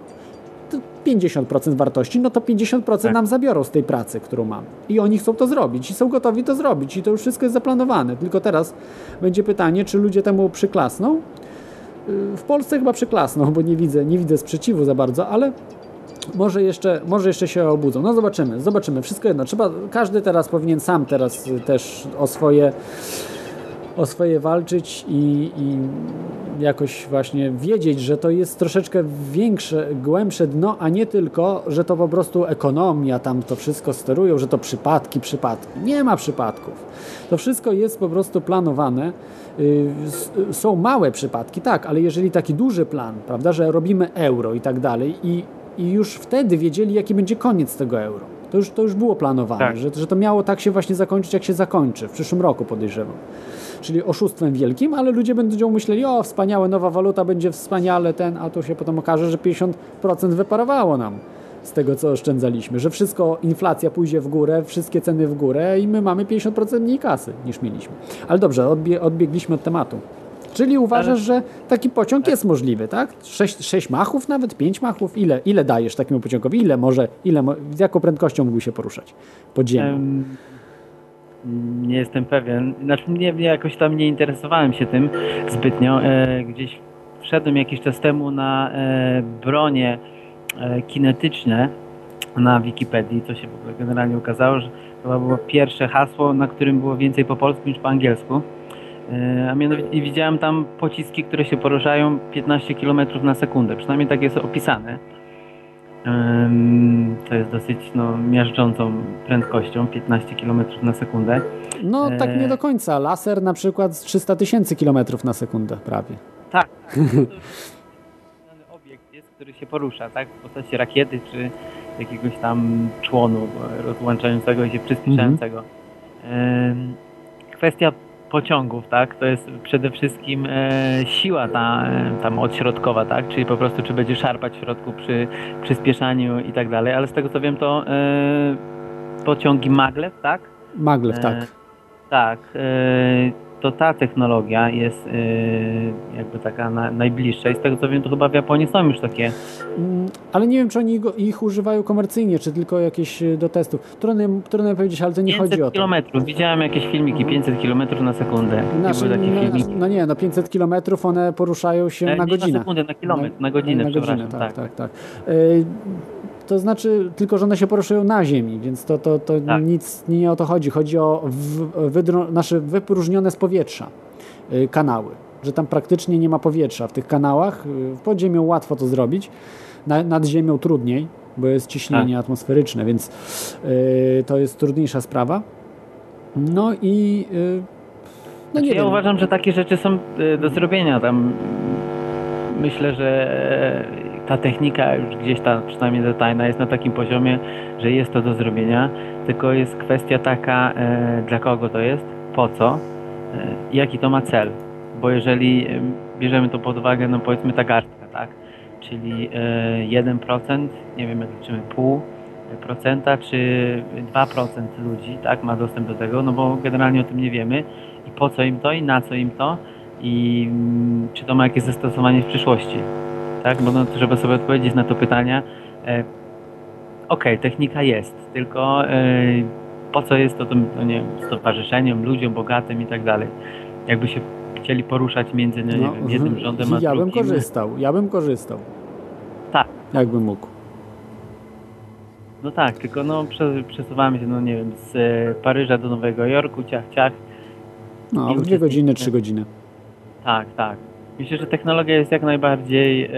50% wartości, no to 50% nam zabiorą z tej pracy, którą mamy. I oni chcą to zrobić i są gotowi to zrobić i to już wszystko jest zaplanowane. Tylko teraz będzie pytanie, czy ludzie temu przyklasną? W Polsce chyba przyklasną, bo nie widzę sprzeciwu za bardzo, ale może jeszcze się obudzą. No zobaczymy. Wszystko jedno. Każdy teraz powinien sam teraz też o swoje walczyć i jakoś właśnie wiedzieć, że to jest troszeczkę większe, głębsze dno, a nie tylko, że to po prostu ekonomia tam to wszystko sterują, że to przypadki. Nie ma przypadków. To wszystko jest po prostu planowane. Są małe przypadki, tak, ale jeżeli taki duży plan, prawda, że robimy euro i tak dalej i już wtedy wiedzieli, jaki będzie koniec tego euro. To już było planowane, tak. że to miało tak się właśnie zakończyć, jak się zakończy. W przyszłym roku podejrzewam. Czyli oszustwem wielkim, ale ludzie będą myśleli, o wspaniałe, nowa waluta, będzie wspaniale a to się potem okaże, że 50% wyparowało nam z tego, co oszczędzaliśmy, że inflacja pójdzie w górę, wszystkie ceny w górę i my mamy 50% mniej kasy niż mieliśmy. Ale dobrze, odbiegliśmy od tematu. Czyli uważasz, że taki pociąg jest możliwy, tak? 6 machów nawet, 5 machów? Ile dajesz takiemu pociągowi? Z jaką prędkością mógł się poruszać pod ziemią? Nie jestem pewien. Znaczy jakoś tam nie interesowałem się tym zbytnio. Gdzieś wszedłem jakiś czas temu na bronie kinetyczne na Wikipedii, co się w ogóle generalnie okazało, że to było pierwsze hasło, na którym było więcej po polsku niż po angielsku. A mianowicie widziałem tam pociski, które się poruszają 15 km na sekundę. Przynajmniej tak jest opisane. To jest dosyć miażdżącą prędkością, 15 km na sekundę. No tak nie do końca. Laser na przykład z 300 000 km na sekundę prawie. Tak. To obiekt jest, który się porusza, tak? W postaci rakiety czy jakiegoś tam członu rozłączającego i się przyspieszającego. Kwestia pociągów, tak? To jest przede wszystkim siła tam odśrodkowa, tak? Czyli po prostu czy będzie szarpać w środku przy przyspieszaniu i tak dalej, ale z tego co wiem to pociągi maglev, tak? Maglev, tak. Tak. To ta technologia jest jakby taka najbliższa i z tego co wiem to chyba w Japonii są już takie. Ale nie wiem, czy oni ich używają komercyjnie, czy tylko jakieś do testów. Trudno powiedzieć, ale to nie chodzi o to. 500 km. Widziałem jakieś filmiki, 500 km na sekundę. No nie, 500 km one poruszają się na godzinę. Na sekundę, na kilometr, na godzinę, przepraszam. Tak. To znaczy tylko, że one się poruszają na ziemi, więc to tak. Nic nie o to chodzi. Chodzi o nasze wypróżnione z powietrza kanały. Że tam praktycznie nie ma powietrza w tych kanałach. Pod ziemią łatwo to zrobić, nad ziemią trudniej, bo jest ciśnienie atmosferyczne, więc to jest trudniejsza sprawa. No i nie wiem. Ja uważam, że takie rzeczy są do zrobienia. Tam myślę, że ta technika już gdzieś ta przynajmniej detajna jest na takim poziomie, że jest to do zrobienia, tylko jest kwestia taka, dla kogo to jest, po co, jaki to ma cel. Bo jeżeli bierzemy to pod uwagę, no powiedzmy ta garstka, tak? Czyli 1%, nie wiem jak liczymy, 0,5% czy 2% ludzi, tak, ma dostęp do tego, no bo generalnie o tym nie wiemy i po co im to i na co im to i czy to ma jakieś zastosowanie w przyszłości. tak? Bo no, trzeba sobie odpowiedzieć na to pytanie. Okej, technika jest, tylko po co jest to tym, no nie wiem, stowarzyszeniom, ludziom bogatym i tak dalej. Jakby się chcieli poruszać między nie wiem, jednym rządem a drugim. Ja bym korzystał. Tak. Jakbym mógł. No tak, tylko no przesuwamy się, no nie wiem, z Paryża do Nowego Jorku, ciach. No, w 2 godziny, 3 godziny. Tak. Myślę, że technologia jest jak najbardziej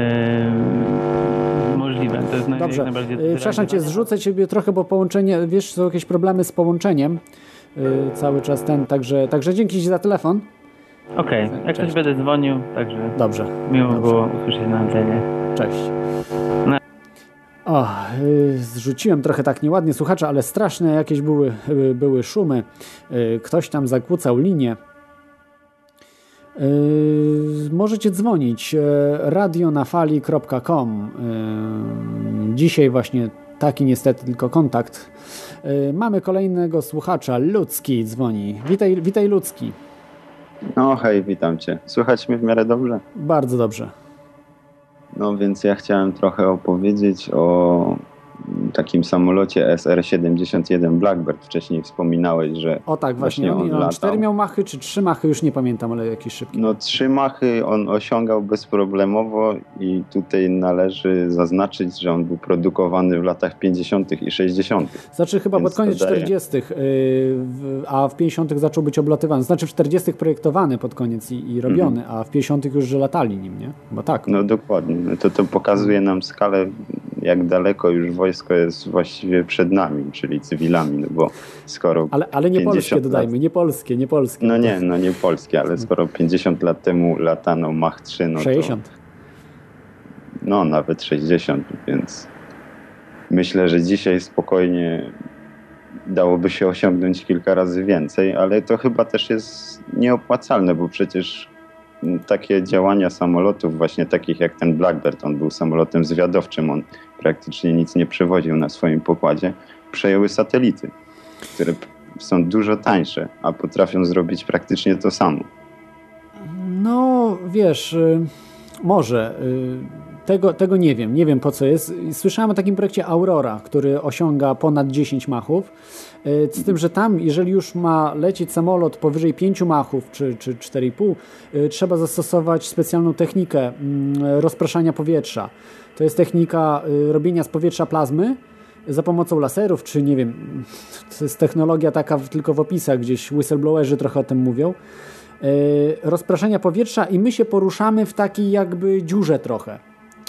możliwe. To jest Dobrze, jak najbardziej przepraszam cię, zrzucę ciebie trochę, bo połączenie, wiesz, są jakieś problemy z połączeniem cały czas także dzięki ci za telefon. Okej, jak Cześć. coś będę dzwonił, także Dobrze. miło było usłyszeć na antenie. Cześć. No. O, zrzuciłem trochę tak nieładnie słuchacza, ale straszne jakieś były szumy. Ktoś tam zakłócał linię. Możecie dzwonić radionafali.com. Dzisiaj właśnie taki niestety tylko kontakt. Mamy kolejnego słuchacza. Ludzki dzwoni. Witaj Ludzki. No hej, witam Cię. Słychać mnie w miarę dobrze? Bardzo dobrze. No więc ja chciałem trochę opowiedzieć o takim samolocie SR-71 Blackbird. Wcześniej wspominałeś, że O tak, właśnie. on On latał. 4 miał machy, czy 3 machy, już nie pamiętam, ale jakiś szybki. No 3 machy on osiągał bezproblemowo i tutaj należy zaznaczyć, że on był produkowany w latach 50. i 60. Znaczy chyba Więc pod koniec to daje. 40., a w 50. zaczął być oblatywany. Znaczy w 40. projektowany pod koniec i robiony, a w 50. już że latali nim, nie? Bo tak. No dokładnie. No to pokazuje nam skalę, jak daleko już wojsko jest właściwie przed nami, czyli cywilami, no bo skoro Ale nie 50 polskie lat- dodajmy, nie polskie. No nie polskie, ale skoro 50 lat temu latano Mach 3, no 60. to no nawet 60, więc myślę, że dzisiaj spokojnie dałoby się osiągnąć kilka razy więcej, ale to chyba też jest nieopłacalne, bo przecież takie działania samolotów, właśnie takich jak ten Blackbird, on był samolotem zwiadowczym, on praktycznie nic nie przewoził na swoim pokładzie, przejęły satelity, które są dużo tańsze, a potrafią zrobić praktycznie to samo. No wiesz, może. Tego nie wiem. Nie wiem po co jest. Słyszałem o takim projekcie Aurora, który osiąga ponad 10 machów. Z tym, że tam, jeżeli już ma lecieć samolot powyżej 5 machów czy 4,5, trzeba zastosować specjalną technikę rozpraszania powietrza. To jest technika robienia z powietrza plazmy za pomocą laserów, czy nie wiem, to jest technologia taka tylko w opisach, gdzieś whistleblowerzy trochę o tym mówią. Rozpraszania powietrza i my się poruszamy w takiej jakby dziurze trochę.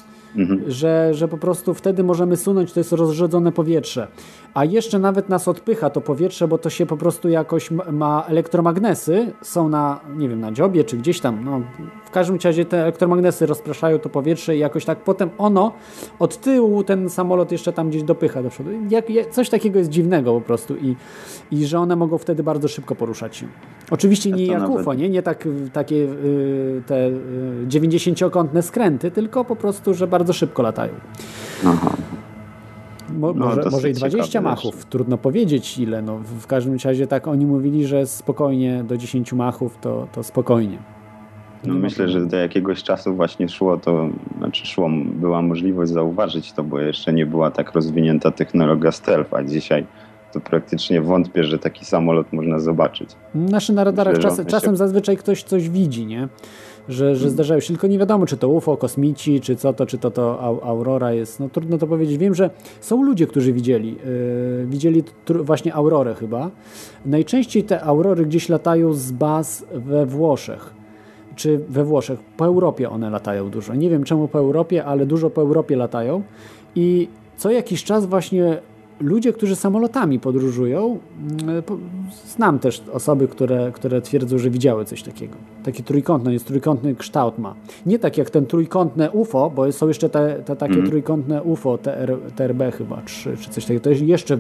Że po prostu wtedy możemy sunąć, to jest rozrzedzone powietrze. A jeszcze nawet nas odpycha to powietrze, bo to się po prostu jakoś ma elektromagnesy, są na, nie wiem, na dziobie czy gdzieś tam. No, w każdym razie te elektromagnesy rozpraszają to powietrze i jakoś tak potem ono od tyłu ten samolot jeszcze tam gdzieś dopycha do przodu. Coś takiego jest dziwnego po prostu i że one mogą wtedy bardzo szybko poruszać się. Oczywiście nie jak UFO, nie takie te 90-kątne skręty, tylko po prostu, że bardzo szybko latają. Aha. Może i 20 ciekawe machów, jeszcze. trudno powiedzieć ile. No, w każdym razie tak oni mówili, że spokojnie do 10 machów to spokojnie. No myślę, że do jakiegoś czasu właśnie była możliwość zauważyć to, bo jeszcze nie była tak rozwinięta technologia stealth, a dzisiaj to praktycznie wątpię, że taki samolot można zobaczyć. Na radarach Myślę, że czasem zazwyczaj ktoś coś widzi, nie? Że zdarzają się, tylko nie wiadomo, czy to UFO, kosmici, czy to Aurora jest. No trudno to powiedzieć. Wiem, że są ludzie, którzy widzieli właśnie Aurorę chyba. Najczęściej te Aurory gdzieś latają z baz we Włoszech. Czy we Włoszech. Po Europie one latają dużo. Nie wiem czemu po Europie, ale dużo po Europie latają. I co jakiś czas właśnie ludzie, którzy samolotami podróżują, znam też osoby, które twierdzą, że widziały coś takiego. Taki trójkątny, jest trójkątny kształt ma. Nie tak jak ten trójkątne UFO, bo są jeszcze te takie trójkątne UFO, TRB chyba, czy coś takiego. To jest jeszcze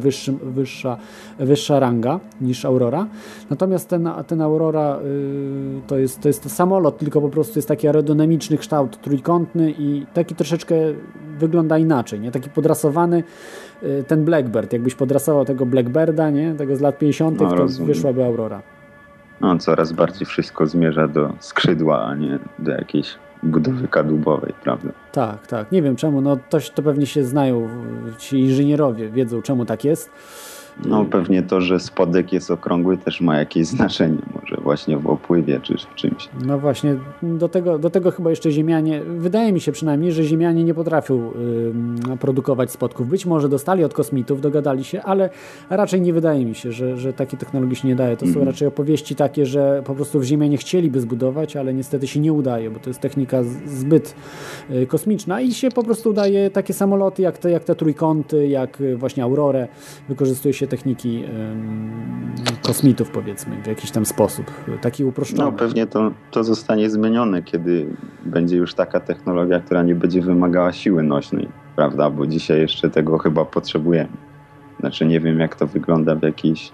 wyższa ranga niż Aurora. Natomiast ten Aurora to jest samolot, tylko po prostu jest taki aerodynamiczny kształt trójkątny i taki troszeczkę wygląda inaczej, nie? Taki podrasowany ten Blackbird. Jakbyś podrasował tego Blackbirda, nie? Tego z lat 50., to wyszłaby Aurora. No, coraz bardziej wszystko zmierza do skrzydła, a nie do jakiejś budowy kadłubowej, prawda? Tak, tak. Nie wiem czemu. No to pewnie się znają ci inżynierowie, wiedzą czemu tak jest. No pewnie to, że spodek jest okrągły też ma jakieś znaczenie, może właśnie w opływie czy w czymś. No właśnie, do tego chyba jeszcze Ziemianie, wydaje mi się przynajmniej, że Ziemianie nie potrafią produkować spodków. Być może dostali od kosmitów, dogadali się, ale raczej nie wydaje mi się, że takie technologie się nie daje. To są raczej opowieści takie, że po prostu Ziemianie chcieliby zbudować, ale niestety się nie udaje, bo to jest technika zbyt kosmiczna i się po prostu udaje takie samoloty jak te trójkąty, jak właśnie Aurorę. Wykorzystuje się techniki kosmitów, powiedzmy, w jakiś tam sposób, taki uproszczony. No pewnie to zostanie zmienione, kiedy będzie już taka technologia, która nie będzie wymagała siły nośnej, prawda, bo dzisiaj jeszcze tego chyba potrzebujemy. Znaczy nie wiem, jak to wygląda w jakichś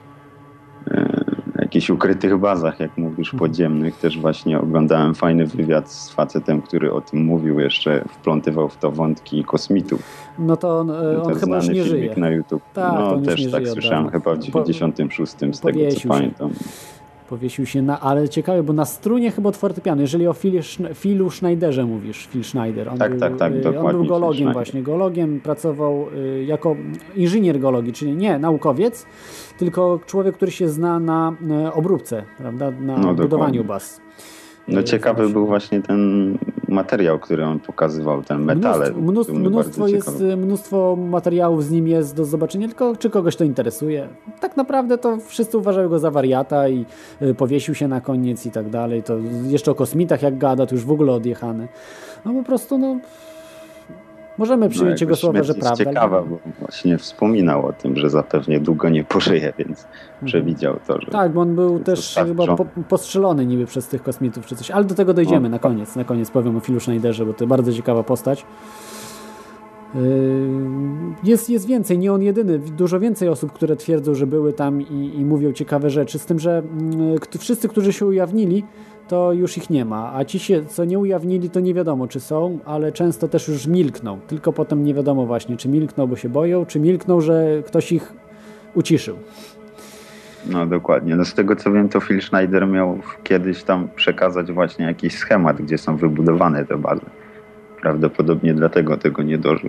ukrytych bazach, jak mówisz, podziemnych. Też właśnie oglądałem fajny wywiad z facetem, który o tym mówił, jeszcze wplątywał w to wątki kosmitów. No to on chyba już nie żyje. Na YouTube. Tak, no też tak słyszałem, chyba w 96 z tego co pamiętam. Powiesił się ale ciekawe, bo na strunie chyba od fortepianu. Jeżeli o Philu Schneiderze mówisz, Phil Schneider. Tak, dokładnie. On był geologiem właśnie. Geologiem, pracował jako inżynier geologii, czyli nie naukowiec, tylko człowiek, który się zna na obróbce, prawda, na budowaniu baz. No ciekawy był właśnie ten materiał, który on pokazywał, ten metale. Mnóstwo materiałów z nim jest do zobaczenia, tylko czy kogoś to interesuje. Tak naprawdę to wszyscy uważają go za wariata i powiesił się na koniec i tak dalej. To jeszcze o kosmitach jak gada, to już w ogóle odjechany. No po prostu możemy przyjąć jego słowa, że prawda. To jest ciekawa, bo właśnie wspominał o tym, że zapewne długo nie pożyje, więc przewidział to, że... Tak, bo on był też chyba postrzelony niby przez tych kosmitów czy coś, ale do tego dojdziemy na koniec. Na koniec powiem o Philu Schneiderze, bo to bardzo ciekawa postać. Jest więcej, nie on jedyny, dużo więcej osób, które twierdzą, że były tam i mówią ciekawe rzeczy, z tym, że wszyscy, którzy się ujawnili, to już ich nie ma, a ci się, co nie ujawnili, to nie wiadomo, czy są, ale często też już milkną, tylko potem nie wiadomo właśnie, czy milkną, bo się boją, czy milkną, że ktoś ich uciszył. No dokładnie. No z tego co wiem, to Phil Schneider miał kiedyś tam przekazać właśnie jakiś schemat, gdzie są wybudowane te bazy. Prawdopodobnie dlatego tego nie dożył.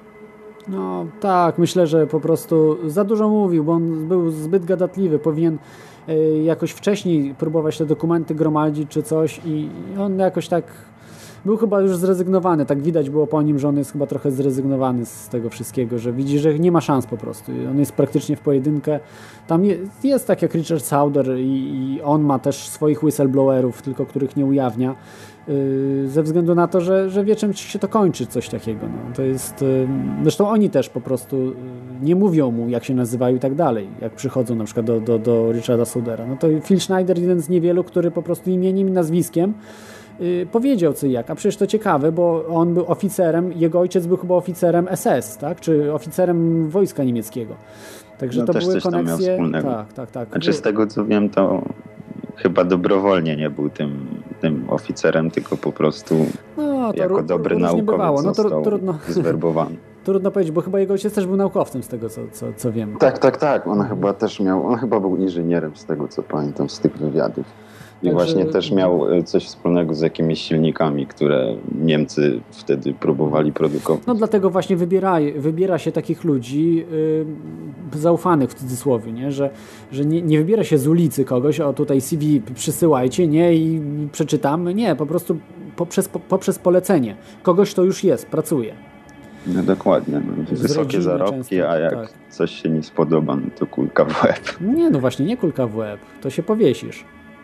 No tak, myślę, że po prostu za dużo mówił, bo on był zbyt gadatliwy, powinien jakoś wcześniej próbować te dokumenty gromadzić czy coś i on jakoś tak był chyba już zrezygnowany, tak widać było po nim, że on jest chyba trochę zrezygnowany z tego wszystkiego, że widzi, że nie ma szans po prostu. On jest praktycznie w pojedynkę. Tam jest tak jak Richard Sauder i on ma też swoich whistleblowerów, tylko których nie ujawnia, ze względu na to, że wie czym się to kończy, coś takiego. No, to jest, zresztą oni też po prostu nie mówią mu, jak się nazywają i tak dalej, jak przychodzą na przykład do Richarda Saudera. No to Phil Schneider, jeden z niewielu, który po prostu imieniem i nazwiskiem powiedział co i jak, a przecież to ciekawe, bo on był oficerem, jego ojciec był chyba oficerem SS, tak? Czy oficerem wojska niemieckiego. Także to były koneksje. Tak. Znaczy z tego co wiem, to chyba dobrowolnie nie był tym oficerem, tylko po prostu jako dobry naukowiec został zwerbowany. Trudno powiedzieć, bo chyba jego ojciec też był naukowcem z tego co wiem. Tak. On chyba był inżynierem z tego co pamiętam z tych wywiadów. I właśnie też miał coś wspólnego z jakimiś silnikami, które Niemcy wtedy próbowali produkować. No dlatego właśnie wybiera się takich ludzi zaufanych w cudzysłowie, nie? Że nie wybiera się z ulicy kogoś, o tutaj CV przysyłajcie, nie? I przeczytamy. Nie, po prostu poprzez polecenie. Kogoś to już jest, pracuje. No dokładnie. Wysokie zarobki, często, a jak coś się nie spodoba, no to kulka w łeb. Nie, no właśnie, nie kulka w łeb. To się powiesisz.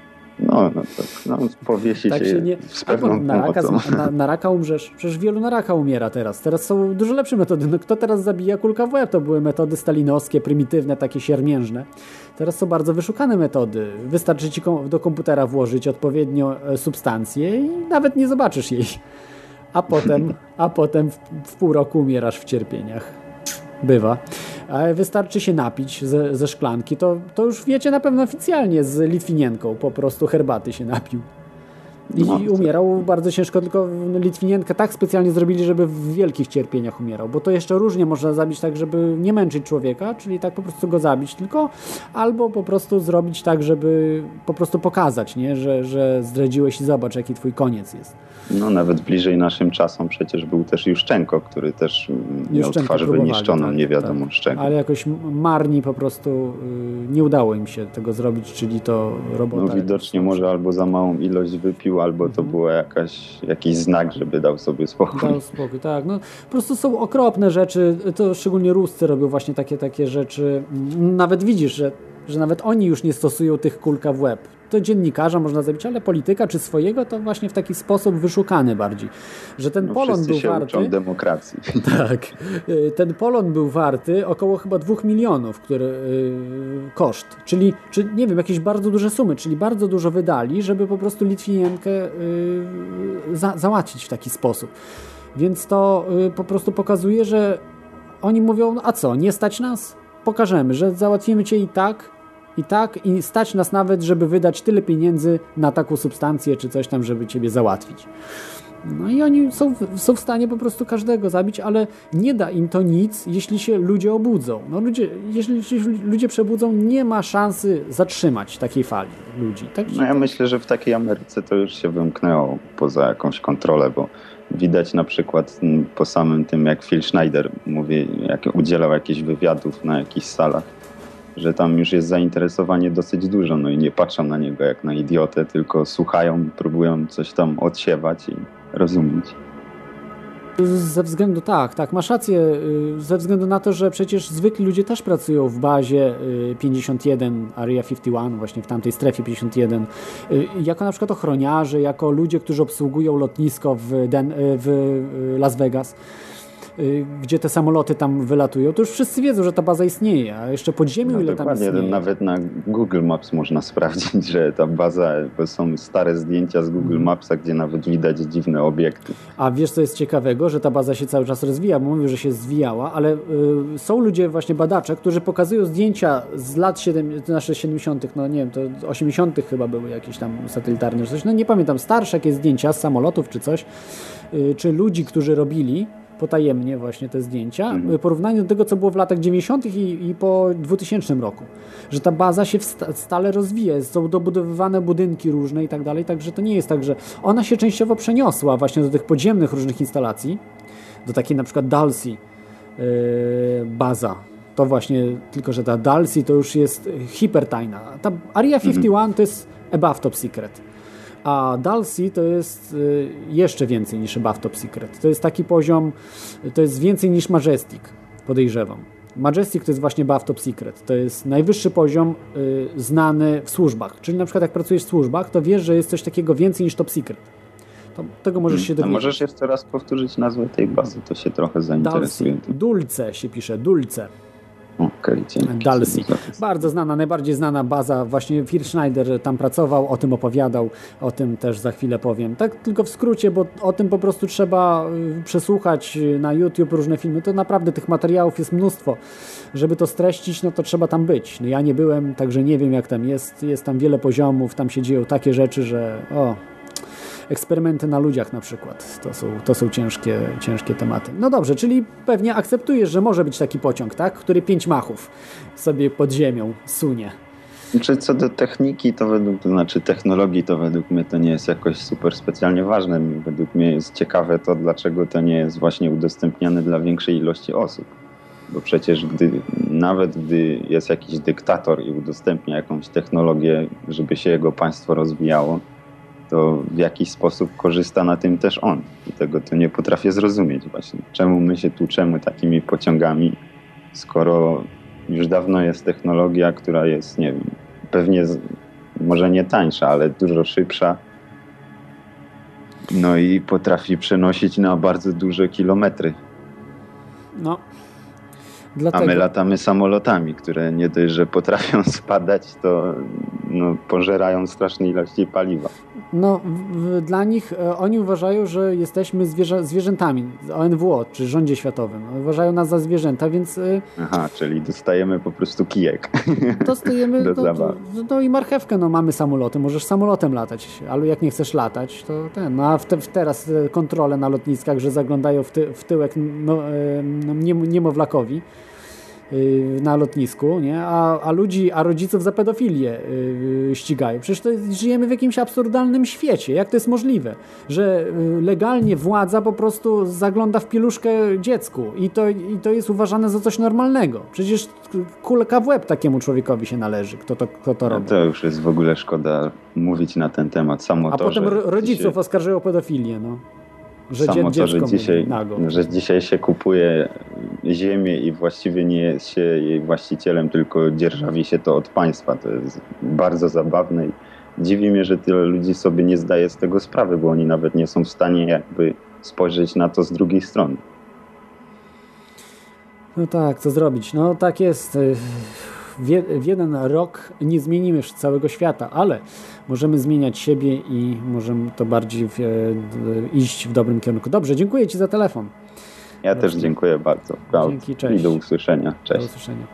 Powiesi się z pewną pomocą. Na raka umrzesz. Przecież wielu na raka umiera teraz. Teraz są dużo lepsze metody. No, kto teraz zabija? Kulka w łeb. To były metody stalinowskie, prymitywne, takie siermiężne. Teraz są bardzo wyszukane metody. Wystarczy ci do komputera włożyć odpowiednio substancję i nawet nie zobaczysz jej. A potem w pół roku umierasz w cierpieniach. Bywa. Ale wystarczy się napić ze szklanki, to już wiecie na pewno oficjalnie z Litwinienką, po prostu herbaty się napił. I umierał bardzo ciężko, tylko Litwinienkę tak specjalnie zrobili, żeby w wielkich cierpieniach umierał, bo to jeszcze różnie można zabić tak, żeby nie męczyć człowieka, czyli tak po prostu go zabić tylko, albo po prostu zrobić tak, żeby po prostu pokazać, nie? Że zdradziłeś i zobacz, jaki twój koniec jest. No nawet bliżej naszym czasom przecież był też Juszczenko, który też miał twarz wyniszczoną, tak, nie wiadomo tak. z czego. Ale jakoś marni po prostu nie udało im się tego zrobić, czyli to robota. No widocznie może albo za małą ilość wypił, albo to było jakiś znak, żeby dał sobie spokój. Dał spokój, tak. No, po prostu są okropne rzeczy, to szczególnie Ruscy robią właśnie takie rzeczy. Nawet widzisz, że nawet oni już nie stosują tych kulka w łeb. To dziennikarza można zabić, ale polityka czy swojego to właśnie w taki sposób wyszukany bardziej. Że ten Polon był się warty... uczą demokracji. Tak. Ten Polon był warty około chyba 2 milionów, koszt. Czyli, nie wiem, jakieś bardzo duże sumy, czyli bardzo dużo wydali, żeby po prostu Litwinienkę załatwić w taki sposób. Więc to po prostu pokazuje, że oni mówią, a co, nie stać nas? Pokażemy, że załatwimy cię i stać nas nawet, żeby wydać tyle pieniędzy na taką substancję czy coś tam, żeby ciebie załatwić. No i oni są w stanie po prostu każdego zabić, ale nie da im to nic, jeśli się ludzie obudzą. No jeśli ludzie przebudzą, nie ma szansy zatrzymać takiej fali ludzi. Także... No ja myślę, że w takiej Ameryce to już się wymknęło poza jakąś kontrolę, bo widać na przykład po samym tym, jak Phil Schneider mówi, jak udzielał jakichś wywiadów na jakichś salach, że tam już jest zainteresowanie dosyć dużo, no i nie patrzą na niego jak na idiotę, tylko słuchają, próbują coś tam odsiewać i rozumieć. Ze względu, tak, masz rację, ze względu na to, że przecież zwykli ludzie też pracują w bazie 51, Area 51, właśnie w tamtej strefie 51, jako na przykład ochroniarze, jako ludzie, którzy obsługują lotnisko w Las Vegas, gdzie te samoloty tam wylatują, to już wszyscy wiedzą, że ta baza istnieje, a jeszcze pod ziemią ile tam istnieje. Nawet na Google Maps można sprawdzić, że ta baza, bo są stare zdjęcia z Google Mapsa, gdzie nawet widać dziwne obiekty. A wiesz, co jest ciekawego, że ta baza się cały czas rozwija, bo mówił, że się zwijała, ale są ludzie, właśnie badacze, którzy pokazują zdjęcia z lat 70., no nie wiem, to 80. chyba były jakieś tam satelitarne, czy coś, no nie pamiętam, starsze jakieś zdjęcia z samolotów czy coś, czy ludzi, którzy robili potajemnie właśnie te zdjęcia, w porównaniu do tego, co było w latach 90. i po 2000 roku. Że ta baza się stale rozwija, są dobudowywane budynki różne i tak dalej, także to nie jest tak, że ona się częściowo przeniosła właśnie do tych podziemnych różnych instalacji, do takiej na przykład Dalsy baza. To właśnie, tylko że ta Dalsy to już jest hipertajna. Ta Area 51 to jest above top secret. A Dalsy to jest jeszcze więcej niż above top secret. To jest taki poziom, to jest więcej niż Majestic, podejrzewam. Majestic to jest właśnie above top secret. To jest najwyższy poziom znany w służbach. Czyli na przykład jak pracujesz w służbach, to wiesz, że jest coś takiego więcej niż top secret. To, tego możesz się dowiedzieć. A możesz jeszcze raz powtórzyć nazwę tej bazy? To się trochę zainteresuje. Dalsy. Dulce się pisze, Dulce. Okej, dzięki. Dalsy. Bardzo znana, najbardziej znana baza. Właśnie Phil Schneider tam pracował, o tym opowiadał, o tym też za chwilę powiem. Tak tylko w skrócie, bo o tym po prostu trzeba przesłuchać na YouTube różne filmy. To naprawdę tych materiałów jest mnóstwo. Żeby to streścić, no to trzeba tam być. No ja nie byłem, także nie wiem jak tam jest. Jest tam wiele poziomów, tam się dzieją takie rzeczy, że eksperymenty na ludziach na przykład. To są ciężkie tematy. No dobrze, czyli pewnie akceptujesz, że może być taki pociąg, tak? Który 5 machów sobie pod ziemią sunie. Co do techniki, technologii, to według mnie to nie jest jakoś super specjalnie ważne. Według mnie jest ciekawe to, dlaczego to nie jest właśnie udostępniane dla większej ilości osób. Bo przecież nawet gdy jest jakiś dyktator i udostępnia jakąś technologię, żeby się jego państwo rozwijało, to w jakiś sposób korzysta na tym też on. I tego to nie potrafię zrozumieć właśnie. Czemu my się tłuczemy takimi pociągami, skoro już dawno jest technologia, która jest, nie wiem, pewnie może nie tańsza, ale dużo szybsza. No i potrafi przenosić na bardzo duże kilometry. No. Dlatego. A my latamy samolotami, które nie dość, że potrafią spadać, to pożerają straszne ilości paliwa. No, dla nich oni uważają, że jesteśmy zwierzętami. ONWO, czy Rządzie Światowym. Uważają nas za zwierzęta, więc... Aha, czyli dostajemy po prostu kijek. Dostajemy do zabawy. No i marchewkę, no mamy samoloty, możesz samolotem latać, ale jak nie chcesz latać, to ten... No a teraz kontrole na lotniskach, że zaglądają w tyłek niemowlakowi na lotnisku, nie? A rodziców za pedofilię ścigają. Przecież żyjemy w jakimś absurdalnym świecie. Jak to jest możliwe? Że legalnie władza po prostu zagląda w pieluszkę dziecku i to jest uważane za coś normalnego. Przecież kulka w łeb takiemu człowiekowi się należy, kto to robi. To już jest w ogóle szkoda mówić na ten temat. Samo a to, potem że rodziców oskarżają o pedofilię, no. Że samo to, że nago. dzisiaj się kupuje ziemię i właściwie nie jest się jej właścicielem, tylko dzierżawi się to od państwa. To jest bardzo zabawne i dziwi mnie, że tyle ludzi sobie nie zdaje z tego sprawy, bo oni nawet nie są w stanie jakby spojrzeć na to z drugiej strony. No tak, co zrobić? No tak jest. W jeden rok nie zmienimy całego świata, ale możemy zmieniać siebie i możemy to bardziej iść w dobrym kierunku. Dobrze, dziękuję Ci za telefon. Ja też dziękuję bardzo. Dzięki, cześć. I do usłyszenia. Cześć. Do usłyszenia.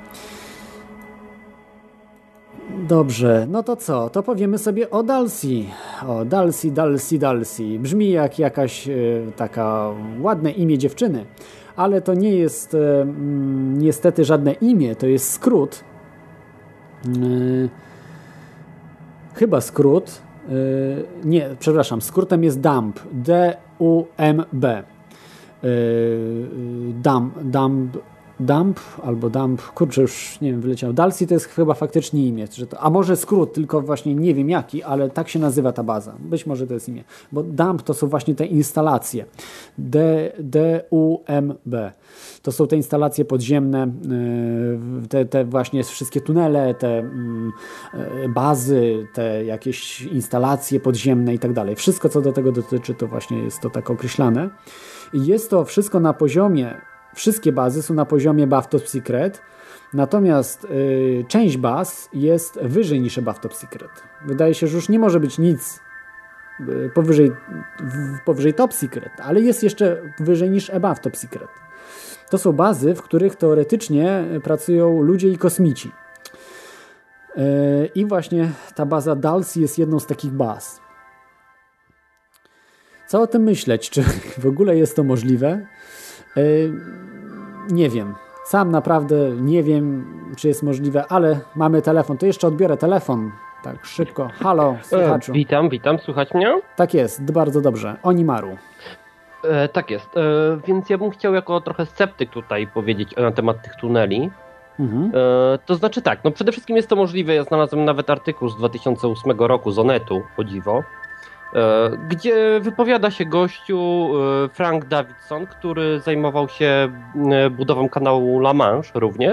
Dobrze, no to co? To powiemy sobie o Dalsy. O Dalsy. Brzmi jak jakaś taka ładne imię dziewczyny, ale to nie jest niestety żadne imię, to jest skrót. Chyba skrót. Nie, przepraszam, skrótem jest DUMB. D-U-M-B. Dump albo Dump, kurczę, już nie wiem, wyleciał. Dalsy to jest chyba faktycznie imię, a może skrót, tylko właśnie nie wiem jaki, ale tak się nazywa ta baza. Być może to jest imię, bo Dump to są właśnie te instalacje. D-U-M-B. To są te instalacje podziemne, te właśnie wszystkie tunele, te bazy, te jakieś instalacje podziemne i tak dalej. Wszystko, co do tego dotyczy, to właśnie jest to tak określane. I jest to wszystko na poziomie, wszystkie bazy są na poziomie Above Top Secret, natomiast część baz jest wyżej niż Above Top Secret. Wydaje się, że już nie może być nic powyżej Top Secret, ale jest jeszcze wyżej niż Above Top Secret. To są bazy, w których teoretycznie pracują ludzie i kosmici. I właśnie ta baza Dalsy jest jedną z takich baz. Co o tym myśleć? Czy w ogóle jest to możliwe? Nie wiem. Sam naprawdę nie wiem, czy jest możliwe, ale mamy telefon. To jeszcze odbiorę telefon. Tak, szybko. Halo, słuchaczu. Witam, słychać mnie? Tak jest, bardzo dobrze. Onimaru. Tak jest, więc ja bym chciał jako trochę sceptyk tutaj powiedzieć na temat tych tuneli. To znaczy tak, no przede wszystkim jest to możliwe, ja znalazłem nawet artykuł z 2008 roku z Onetu, o dziwo, gdzie wypowiada się gościu Frank Davidson, który zajmował się budową kanału La Manche również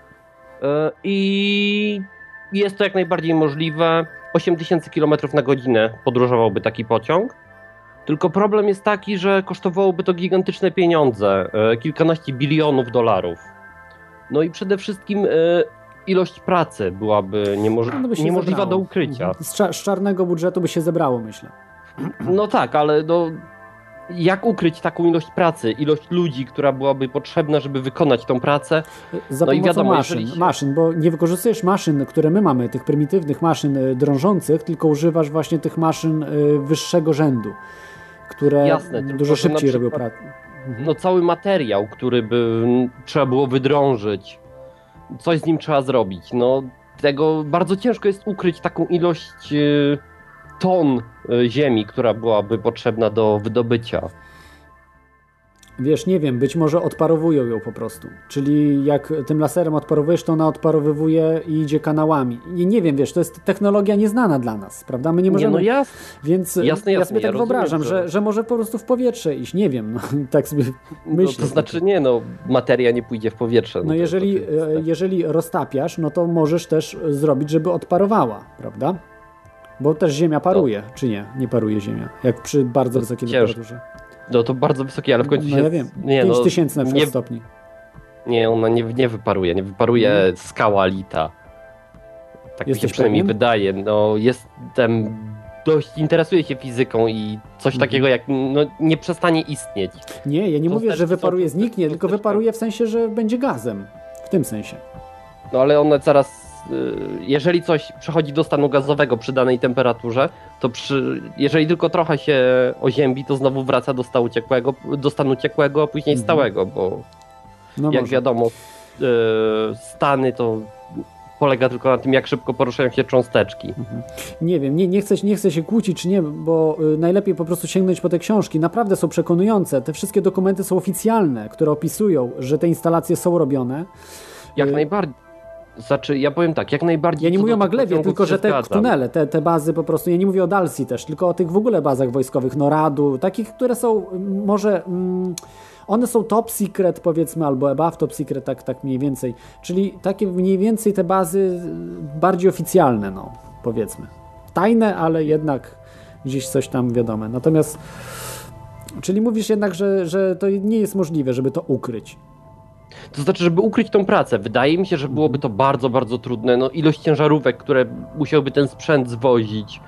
i jest to jak najbardziej możliwe. 8000 km na godzinę podróżowałby taki pociąg. Tylko problem jest taki, że kosztowałoby to gigantyczne pieniądze, kilkanaście bilionów dolarów. No i przede wszystkim ilość pracy byłaby niemożliwa do ukrycia. Z czarnego budżetu by się zebrało, myślę. No tak, ale no, jak ukryć taką ilość pracy, ilość ludzi, która byłaby potrzebna, żeby wykonać tą pracę? Za no pomocą i wiadomo, maszyn, bo nie wykorzystujesz maszyn, które my mamy, tych prymitywnych maszyn drążących, tylko używasz właśnie tych maszyn wyższego rzędu, które jasne, dużo szybciej robią pracę. No cały materiał, który by trzeba było wydrążyć, coś z nim trzeba zrobić. No tego bardzo ciężko jest ukryć taką ilość ton ziemi, która byłaby potrzebna do wydobycia. Wiesz, nie wiem, być może odparowują ją po prostu. Czyli jak tym laserem odparowujesz, to ona odparowywuje i idzie kanałami. I nie wiem, wiesz, to jest technologia nieznana dla nas, prawda? My nie możemy... Nie, no jasne. Więc jasne, ja sobie tak rozumiem, wyobrażam, że może po prostu w powietrze iść. Nie wiem, no, tak sobie myślę. No, to znaczy nie, no materia nie pójdzie w powietrze. No jeżeli roztapiasz, no to możesz też zrobić, żeby odparowała, prawda? Bo też Ziemia paruje, czy nie? Nie paruje Ziemia, jak przy bardzo wysokiej temperaturze. No to bardzo wysokie, ale w końcu no ja wiem, 5000 na przykład stopni. Nie, ona nie wyparuje, nie wyparuje skała lita. Tak mi się przynajmniej wydaje. No jestem dość interesuje się fizyką i coś takiego jak nie przestanie istnieć. Nie, ja nie mówię, że wyparuje, cząsteczki zniknie, tylko wyparuje w sensie, że będzie gazem. W tym sensie. No ale one zaraz, jeżeli coś przechodzi do stanu gazowego przy danej temperaturze, to jeżeli tylko trochę się oziębi, to znowu wraca do stanu ciekłego, a później stałego, bo jak wiadomo, stany to polega tylko na tym, jak szybko poruszają się cząsteczki. Nie wiem, nie chcę się kłócić, czy nie, bo najlepiej po prostu sięgnąć po te książki. Naprawdę są przekonujące. Te wszystkie dokumenty są oficjalne, które opisują, że te instalacje są robione. Jak najbardziej. Znaczy, ja powiem tak, jak najbardziej... Ja nie mówię o Maglewie, tylko że te tunele, te bazy po prostu, ja nie mówię o Dalsy też, tylko o tych w ogóle bazach wojskowych, Noradu, takich, które są może... One są top secret, powiedzmy, albo above top secret, tak mniej więcej. Czyli takie mniej więcej te bazy bardziej oficjalne, no, powiedzmy. Tajne, ale jednak gdzieś coś tam wiadome. Natomiast, czyli mówisz jednak, że to nie jest możliwe, żeby to ukryć. To znaczy, żeby ukryć tą pracę, wydaje mi się, że byłoby to bardzo, bardzo trudne. No, ilość ciężarówek, które musiałby ten sprzęt zwozić.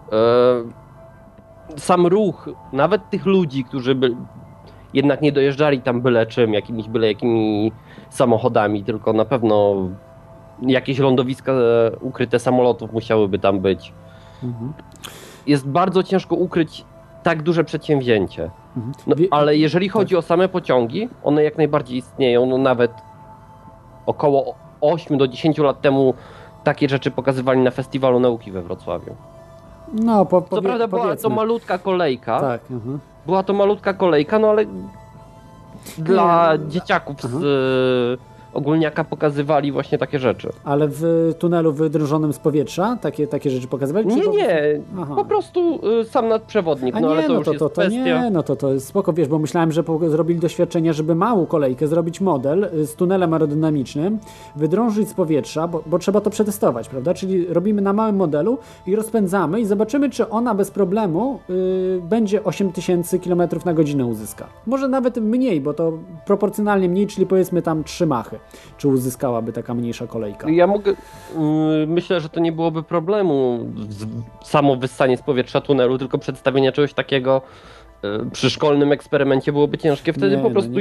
Sam ruch, nawet tych ludzi, którzy by jednak nie dojeżdżali tam byle czym, byle jakimi samochodami, tylko na pewno jakieś lądowiska ukryte samolotów musiałyby tam być. Jest bardzo ciężko ukryć tak duże przedsięwzięcie. No, ale jeżeli chodzi o same pociągi, one jak najbardziej istnieją. No, nawet około 8 do 10 lat temu takie rzeczy pokazywali na Festiwalu Nauki we Wrocławiu. No, co prawda była to malutka kolejka. Tak. Była to malutka kolejka, no ale dla dzieciaków z ogólniaka pokazywali właśnie takie rzeczy. Ale w tunelu wydrążonym z powietrza takie rzeczy pokazywali? Nie. Po prostu sam nadprzewodnik. Ale to już jest kwestia. To jest spoko, wiesz, bo myślałem, że zrobili doświadczenia, żeby małą kolejkę zrobić model z tunelem aerodynamicznym, wydrążyć z powietrza, bo trzeba to przetestować, prawda? Czyli robimy na małym modelu i rozpędzamy i zobaczymy, czy ona bez problemu będzie 8000 km/h uzyska. Może nawet mniej, bo to proporcjonalnie mniej, czyli powiedzmy tam 3 machy. Czy uzyskałaby taka mniejsza kolejka? Myślę, że to nie byłoby problemu samo wyssanie z powietrza tunelu, tylko przedstawienie czegoś takiego przy szkolnym eksperymencie byłoby ciężkie. Wtedy po prostu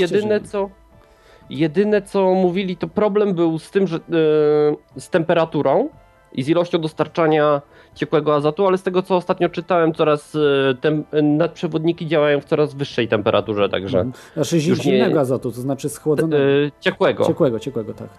jedyne co mówili, to problem był z tym, że z temperaturą i z ilością dostarczania ciekłego azotu, ale z tego co ostatnio czytałem, nadprzewodniki działają w coraz wyższej temperaturze, także... Znaczy zimnego azotu, to znaczy schłodzonego. Ciekłego. Ciekłego, tak.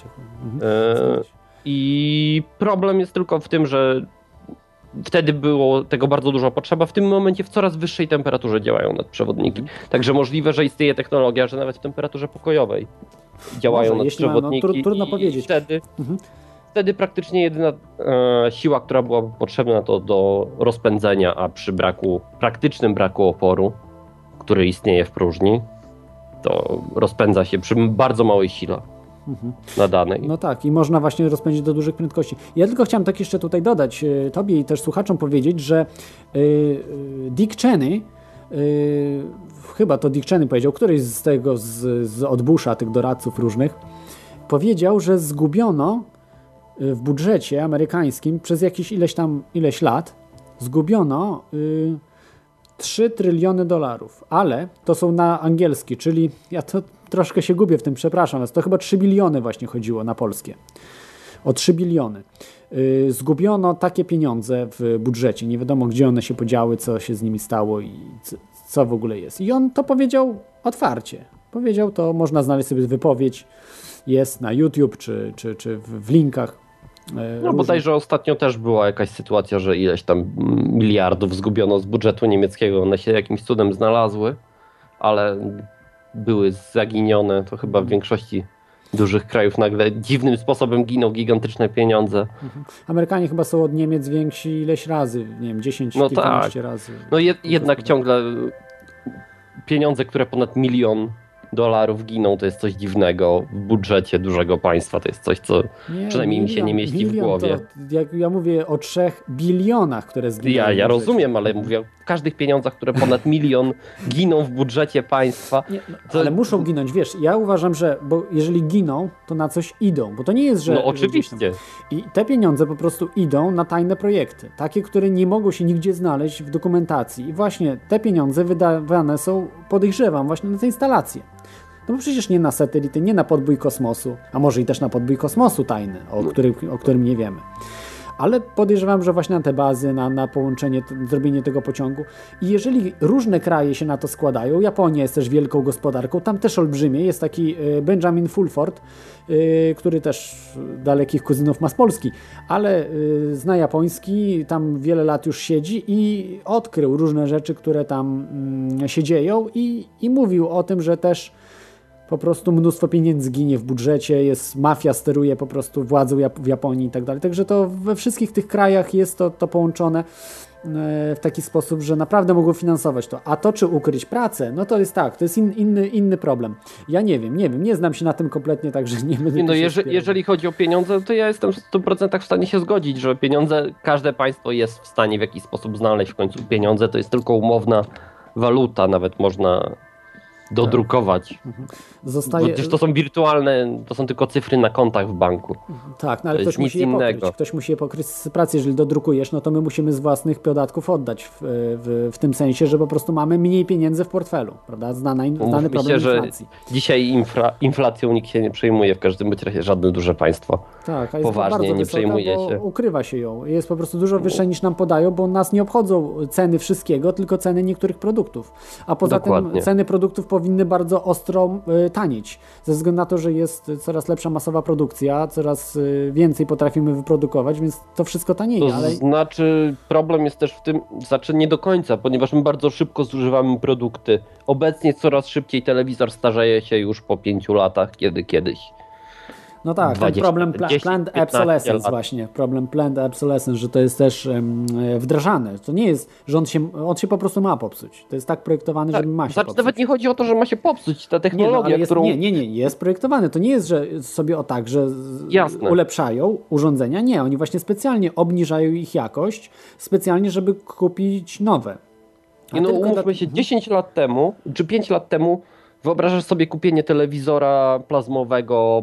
I problem jest tylko w tym, że wtedy było tego bardzo dużo potrzeba. W tym momencie w coraz wyższej temperaturze działają nadprzewodniki. Także możliwe, że istnieje technologia, że nawet w temperaturze pokojowej działają nadprzewodniki. Trudno powiedzieć. Wtedy praktycznie jedyna siła, która byłaby potrzebna, to do rozpędzenia, a przy praktycznym braku oporu, który istnieje w próżni, to rozpędza się przy bardzo małej sile nadanej. No tak, i można właśnie rozpędzić do dużych prędkości. Ja tylko chciałem tak jeszcze tutaj dodać tobie i też słuchaczom powiedzieć, że Dick Cheney, chyba to Dick Cheney powiedział, któryś z od Busha, tych doradców różnych, powiedział, że zgubiono w budżecie amerykańskim przez ileś lat zgubiono 3 tryliony dolarów, ale to są na angielski, czyli ja to troszkę się gubię w tym, przepraszam was, to chyba 3 biliony właśnie chodziło na polskie. O 3 biliony. Zgubiono takie pieniądze w budżecie, nie wiadomo gdzie one się podziały, co się z nimi stało i co w ogóle jest. I on to powiedział otwarcie. Powiedział to, można znaleźć sobie wypowiedź, jest na YouTube czy w linkach. No bodajże ostatnio też była jakaś sytuacja, że ileś tam miliardów zgubiono z budżetu niemieckiego, one się jakimś cudem znalazły, ale były zaginione, to chyba w większości dużych krajów nagle dziwnym sposobem giną gigantyczne pieniądze. Amerykanie chyba są od Niemiec więksi ileś razy, nie wiem, 10, kilkanaście razy. No jednak ciągle pieniądze, które ponad 1 000 000 dolarów giną, to jest coś dziwnego w budżecie dużego państwa. To jest coś, co przynajmniej mi się nie mieści w głowie. To, jak ja mówię o 3 bilionach, które zginęły. Ja rozumiem, ale mówię o każdych pieniądzach, które ponad 1 milion giną w budżecie państwa. Nie, ale muszą ginąć, wiesz, ja uważam, że bo jeżeli giną, to na coś idą, bo to nie jest, że... No oczywiście. I te pieniądze po prostu idą na tajne projekty, takie, które nie mogą się nigdzie znaleźć w dokumentacji. I właśnie te pieniądze wydawane są, podejrzewam, właśnie na te instalacje. No bo przecież nie na satelity, nie na podbój kosmosu, a może i też na podbój kosmosu tajny, o którym nie wiemy. Ale podejrzewam, że właśnie na te bazy, na połączenie, zrobienie tego pociągu. I jeżeli różne kraje się na to składają, Japonia jest też wielką gospodarką, tam też olbrzymie, jest taki Benjamin Fulford, który też dalekich kuzynów ma z Polski, ale zna japoński, tam wiele lat już siedzi i odkrył różne rzeczy, które tam się dzieją i mówił o tym, że też po prostu mnóstwo pieniędzy ginie w budżecie, mafia steruje po prostu władzą w Japonii i tak dalej. Także to we wszystkich tych krajach jest to połączone w taki sposób, że naprawdę mogą finansować to. A to, czy ukryć pracę, no to jest tak, to jest inny problem. Ja nie wiem, nie znam się na tym kompletnie, także nie będę... No jeżeli chodzi o pieniądze, to ja jestem w 100% w stanie się zgodzić, że pieniądze, każde państwo jest w stanie w jakiś sposób znaleźć w końcu pieniądze, to jest tylko umowna waluta, nawet można dodrukować. Przecież to są wirtualne, to są tylko cyfry na kontach w banku. Tak, no ale ktoś musi je pokryć. Ktoś musi je pokryć z pracy. Jeżeli dodrukujesz, no to my musimy z własnych podatków oddać w tym sensie, że po prostu mamy mniej pieniędzy w portfelu, prawda? Znany problem inflacji. Dzisiaj inflacją nikt się nie przejmuje, w każdym razie żadne duże państwo. Tak, a jest poważnie bardzo nie wysoka, przejmuje bo się. ukrywa się ją. Jest po prostu dużo wyższa niż nam podają, bo nas nie obchodzą ceny wszystkiego, tylko ceny niektórych produktów. A poza tym ceny produktów powinny bardzo ostro tanieć, ze względu na to, że jest coraz lepsza masowa produkcja, coraz więcej potrafimy wyprodukować, więc to wszystko tanieje. To znaczy problem jest też w tym, nie do końca, ponieważ my bardzo szybko zużywamy produkty. Obecnie coraz szybciej telewizor starzeje się już po 5 latach, kiedyś. No tak, 20, ten problem planned obsolescence właśnie, problem planned obsolescence, że to jest też wdrażane. To nie jest, że on się po prostu ma popsuć. To jest tak projektowany, że ma się popsuć. Nawet nie chodzi o to, że ma się popsuć. Ta technologia, jest projektowany. To nie jest, że sobie że ulepszają urządzenia. Nie, oni właśnie specjalnie obniżają ich jakość, specjalnie, żeby kupić nowe. Umówmy się, 10 lat temu, czy 5 lat temu wyobrażasz sobie kupienie telewizora plazmowego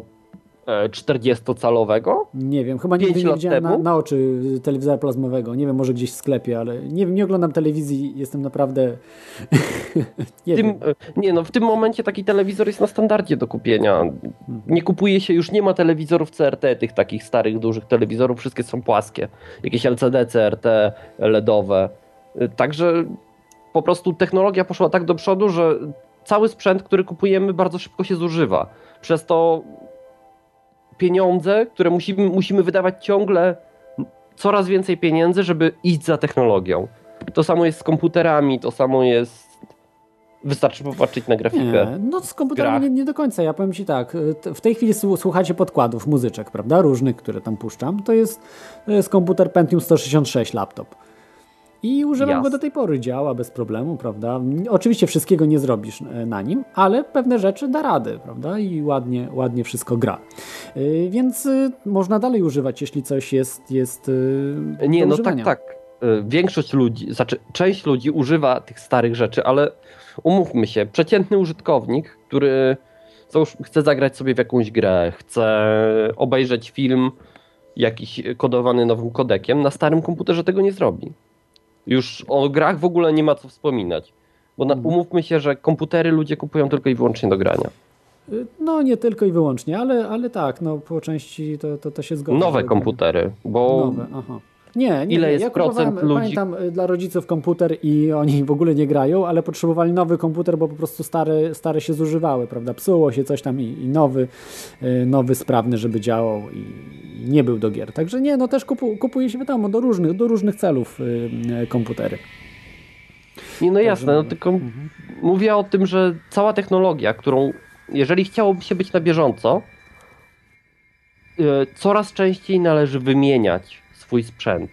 40-calowego? Nie wiem, chyba nigdy nie widziałem na oczy telewizora plazmowego. Nie wiem, może gdzieś w sklepie, ale nie wiem, nie oglądam telewizji, jestem naprawdę... w tym momencie taki telewizor jest na standardzie do kupienia. Nie kupuje się, już nie ma telewizorów CRT, tych takich starych, dużych telewizorów, wszystkie są płaskie. Jakieś LCD, CRT, LEDowe. Także po prostu technologia poszła tak do przodu, że cały sprzęt, który kupujemy, bardzo szybko się zużywa. Przez to pieniądze, które musimy wydawać ciągle coraz więcej pieniędzy, żeby iść za technologią. To samo jest z komputerami, to samo jest... Wystarczy popatrzeć na grafikę. No z komputerami nie do końca. Ja powiem Ci tak, w tej chwili słuchacie podkładów, muzyczek, prawda? Różnych, które tam puszczam. To jest komputer Pentium 166 laptop. I używam go do tej pory, działa bez problemu, prawda? Oczywiście wszystkiego nie zrobisz na nim, ale pewne rzeczy da radę, prawda? I ładnie wszystko gra. Więc można dalej używać, jeśli coś jest do używania. Tak. Większość ludzi, część ludzi używa tych starych rzeczy, ale umówmy się, przeciętny użytkownik, który chce zagrać sobie w jakąś grę, chce obejrzeć film jakiś kodowany nowym kodekiem, na starym komputerze tego nie zrobi. Już o grach w ogóle nie ma co wspominać. Bo umówmy się, że komputery ludzie kupują tylko i wyłącznie do grania. No nie tylko i wyłącznie, ale tak, po części to się zgodzi. Nowe komputery, bo... Nowe, aha. Nie. Ile jest ja procent ludzi? Pamiętam dla rodziców komputer i oni w ogóle nie grają, ale potrzebowali nowy komputer, bo po prostu stare się zużywały, prawda? Psuło się coś tam i nowy sprawny, żeby działał i nie był do gier. Także też kupuje się, wiadomo, do różnych celów komputery. Jasne, tylko mówię o tym, że cała technologia, którą jeżeli chciałoby się być na bieżąco, coraz częściej należy wymieniać swój sprzęt.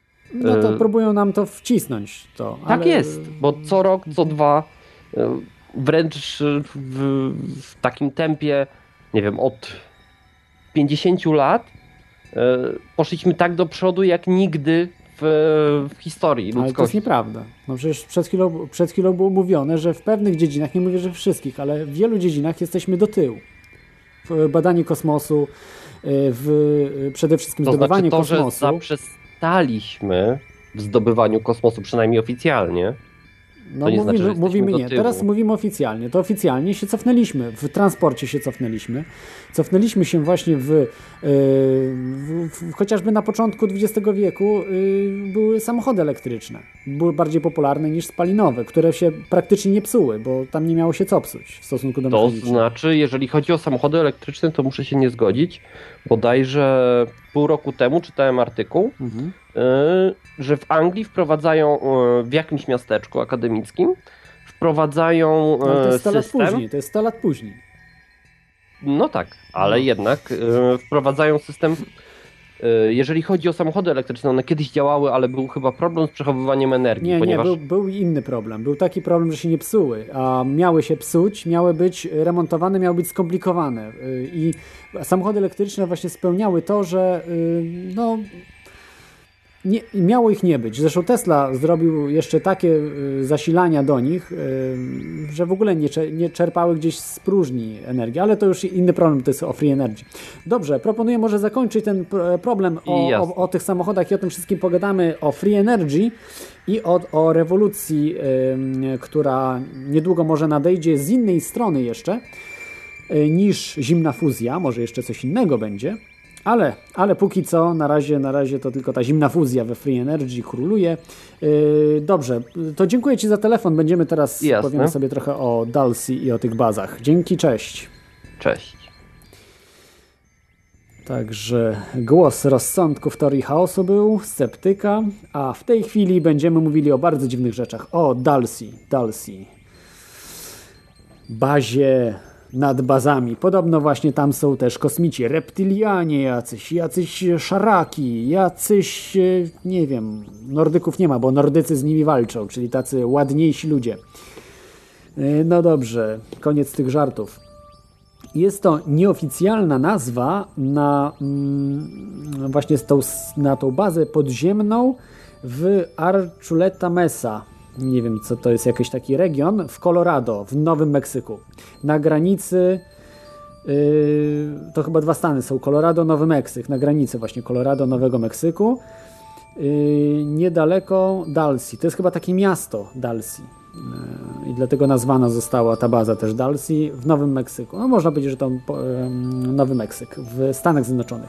No to próbują nam to wcisnąć. Tak jest, bo co rok, co dwa wręcz w takim tempie, nie wiem, od 50 lat poszliśmy tak do przodu jak nigdy w historii ludzkości. Ale to jest nieprawda. No przecież przed chwilą było mówione, że w pewnych dziedzinach, nie mówię, że w wszystkich, ale w wielu dziedzinach jesteśmy do tyłu. W badaniu kosmosu, przede wszystkim to zdobywaniu znaczy to, kosmosu. że zaprzestaliśmy w zdobywaniu kosmosu, przynajmniej oficjalnie. No to nie mówimy, znaczy, że mówimy do nie. tyłu. Teraz mówimy oficjalnie. To oficjalnie się cofnęliśmy. W transporcie się cofnęliśmy. Cofnęliśmy się właśnie chociażby na początku XX wieku były samochody elektryczne. Były bardziej popularne niż spalinowe, które się praktycznie nie psuły, bo tam nie miało się co psuć w stosunku do To mechanicznych. znaczy, jeżeli chodzi o samochody elektryczne, to muszę się nie zgodzić. Bodajże pół roku temu czytałem artykuł, że w Anglii wprowadzają w jakimś miasteczku akademickim wprowadzają No, to jest 100 lat system. później. To jest 100 lat później. No tak, ale jednak wprowadzają system. Jeżeli chodzi o samochody elektryczne, one kiedyś działały, ale był chyba problem z przechowywaniem energii, ponieważ... Nie, był inny problem. Był taki problem, że się nie psuły, a miały się psuć, miały być remontowane, miały być skomplikowane. I samochody elektryczne właśnie spełniały to, że no... Nie, miało ich nie być. Zresztą Tesla zrobił jeszcze takie zasilania do nich, że w ogóle nie czerpały gdzieś z próżni energii, ale to już inny problem, to jest o free energy. Dobrze, proponuję może zakończyć ten problem o tych samochodach i o tym wszystkim pogadamy, o free energy i o rewolucji, która niedługo może nadejdzie z innej strony jeszcze niż zimna fuzja, może jeszcze coś innego będzie. Ale póki co, na razie to tylko ta zimna fuzja we Free Energy króluje. Dobrze, to dziękuję Ci za telefon. Będziemy teraz, powiemy sobie trochę o Dulce i o tych bazach. Dzięki, cześć. Cześć. Także głos rozsądku w teorii chaosu był, sceptyka, a w tej chwili będziemy mówili o bardzo dziwnych rzeczach. O Dulce. Bazie nad bazami. Podobno właśnie tam są też kosmici, reptylianie jacyś szaraki, nie wiem, Nordyków nie ma, bo Nordycy z nimi walczą, czyli tacy ładniejsi ludzie. No dobrze, koniec tych żartów. Jest to nieoficjalna nazwa właśnie na tą bazę podziemną w Archuleta Mesa. Nie wiem, co to jest, jakiś taki region w Colorado, w Nowym Meksyku. Na granicy, to chyba 2 stany są, Colorado, Nowy Meksyk, na granicy właśnie Colorado, Nowego Meksyku. Niedaleko Dulce, to jest chyba takie miasto Dulce. I dlatego nazwana została ta baza też Dulce w Nowym Meksyku. No można powiedzieć, że to Nowy Meksyk w Stanach Zjednoczonych.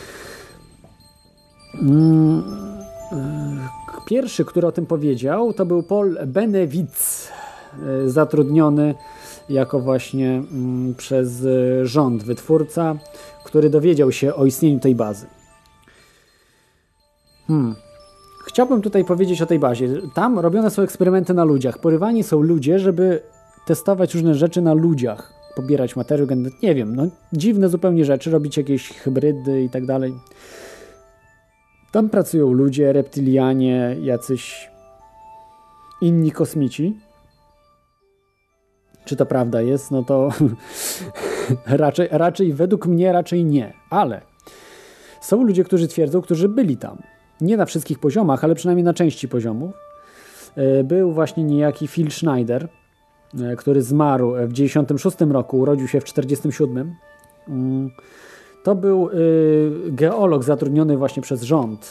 Pierwszy, który o tym powiedział, to był Paul Benewitz, zatrudniony jako właśnie przez rząd wytwórca, który dowiedział się o istnieniu tej bazy. Chciałbym tutaj powiedzieć o tej bazie. Tam robione są eksperymenty na ludziach. Porywani są ludzie, żeby testować różne rzeczy na ludziach. Pobierać materiał genetyczny, nie wiem, no dziwne zupełnie rzeczy, robić jakieś hybrydy i tak dalej. Tam pracują ludzie, reptylianie, jacyś inni kosmici. Czy to prawda jest? No to raczej według mnie raczej nie. Ale są ludzie, którzy twierdzą, którzy byli tam. Nie na wszystkich poziomach, ale przynajmniej na części poziomów. Był właśnie niejaki Phil Schneider, który zmarł w 1996 roku, urodził się w 1947. To był geolog zatrudniony właśnie przez rząd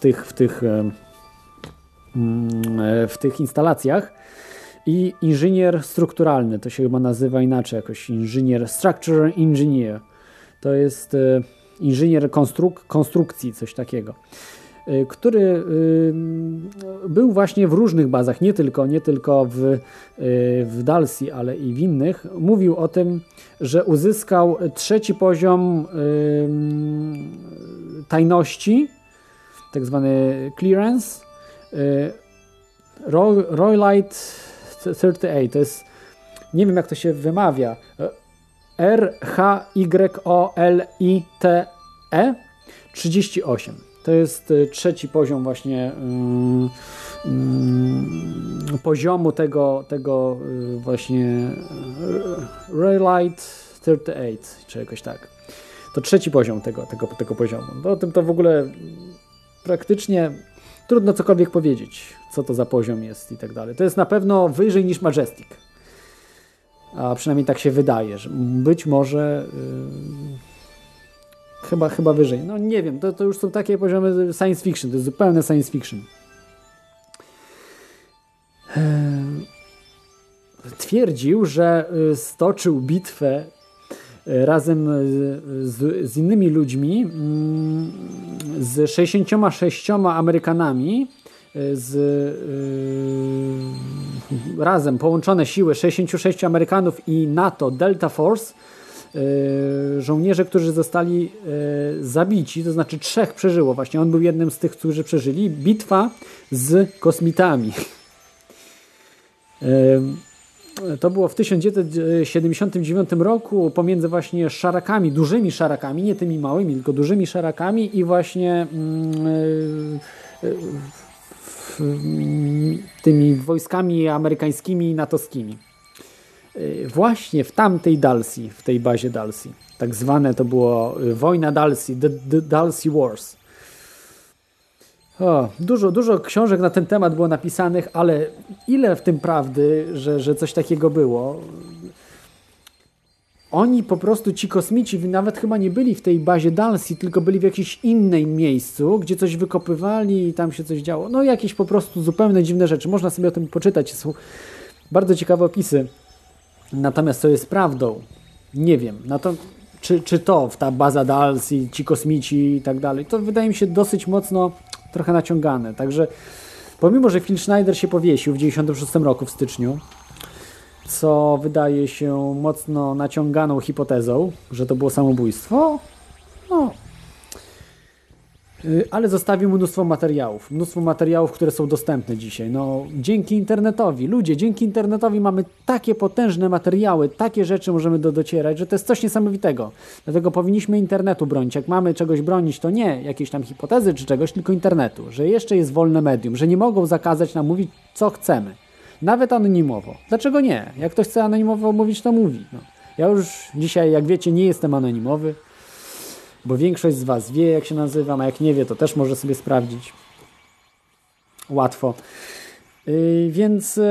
w tych instalacjach i inżynier strukturalny, to się chyba nazywa inaczej jakoś, structure engineer. To jest inżynier konstrukcji, coś takiego, który był właśnie w różnych bazach, nie tylko w Dulce, ale i w innych. Mówił o tym, że uzyskał 3. poziom tajności, tak zwany clearance, Roylite 38, to jest, nie wiem jak to się wymawia, RHYOLITE 38. To jest trzeci poziom właśnie poziomu tego właśnie Raylight 38, czy jakoś tak. To trzeci poziom tego poziomu. O tym to w ogóle praktycznie trudno cokolwiek powiedzieć, co to za poziom jest i tak dalej. To jest na pewno wyżej niż Majestic. A przynajmniej tak się wydaje, że być może chyba wyżej. No nie wiem, to już są takie poziomy science fiction, to jest zupełne science fiction. Twierdził, że stoczył bitwę razem z innymi ludźmi, z 66 Amerykanami, razem połączone siły 66 Amerykanów i NATO Delta Force, żołnierze, którzy zostali zabici, to znaczy 3 przeżyło. Właśnie on był jednym z tych, którzy przeżyli. Bitwa z kosmitami. To było w 1979 roku pomiędzy właśnie szarakami, dużymi szarakami, nie tymi małymi, tylko dużymi szarakami i właśnie tymi wojskami amerykańskimi i natowskimi. Właśnie w tamtej Dulcie, w tej bazie Dulcie. Tak zwane to było wojna Dulcie, the Dulcie Wars. Dużo książek na ten temat było napisanych, ale ile w tym prawdy, że coś takiego było? Oni po prostu, ci kosmici, nawet chyba nie byli w tej bazie Dulcie, tylko byli w jakimś innym miejscu, gdzie coś wykopywali i tam się coś działo. No jakieś po prostu zupełnie dziwne rzeczy. Można sobie o tym poczytać. Są bardzo ciekawe opisy. Natomiast co jest prawdą? Nie wiem. Czy to ta baza Dulcie, ci kosmici i tak dalej, to wydaje mi się dosyć mocno trochę naciągane. Także pomimo, że Phil Schneider się powiesił w 1996 roku w styczniu, co wydaje się mocno naciąganą hipotezą, że to było samobójstwo, ale zostawił mnóstwo materiałów, które są dostępne dzisiaj. Dzięki internetowi, dzięki internetowi mamy takie potężne materiały, takie rzeczy możemy docierać, że to jest coś niesamowitego. Dlatego powinniśmy internetu bronić. Jak mamy czegoś bronić, to nie jakieś tam hipotezy czy czegoś, tylko internetu. Że jeszcze jest wolne medium, że nie mogą zakazać nam mówić, co chcemy. Nawet anonimowo. Dlaczego nie? Jak ktoś chce anonimowo mówić, to mówi. Ja już dzisiaj, jak wiecie, nie jestem anonimowy, bo większość z was wie, jak się nazywam, a jak nie wie, to też może sobie sprawdzić. Łatwo. Więc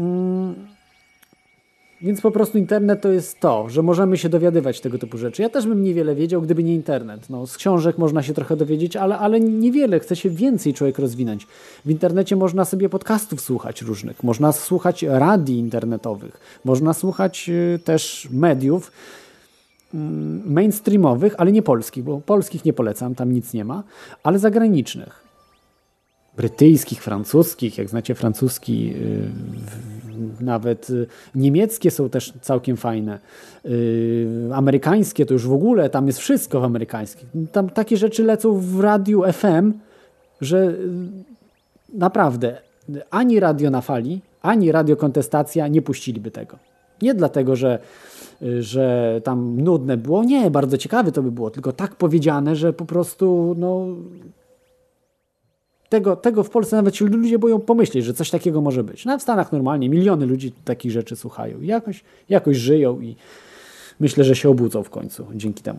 po prostu internet to jest to, że możemy się dowiadywać tego typu rzeczy. Ja też bym niewiele wiedział, gdyby nie internet. Z książek można się trochę dowiedzieć, ale niewiele. Chce się więcej człowiek rozwinąć. W internecie można sobie podcastów słuchać różnych, można słuchać radii internetowych, można słuchać też mediów mainstreamowych, ale nie polskich, bo polskich nie polecam, tam nic nie ma, ale zagranicznych. Brytyjskich, francuskich, jak znacie francuski, nawet niemieckie są też całkiem fajne. Amerykańskie to już w ogóle, tam jest wszystko w amerykańskich. Tam takie rzeczy lecą w radiu FM, że naprawdę ani radio na fali, ani radio kontestacja nie puściliby tego. Nie dlatego, że tam nudne było. Nie, bardzo ciekawe to by było, tylko tak powiedziane, że po prostu tego w Polsce nawet ci ludzie boją pomyśleć, że coś takiego może być. W Stanach normalnie miliony ludzi takich rzeczy słuchają i jakoś żyją i myślę, że się obudzą w końcu dzięki temu.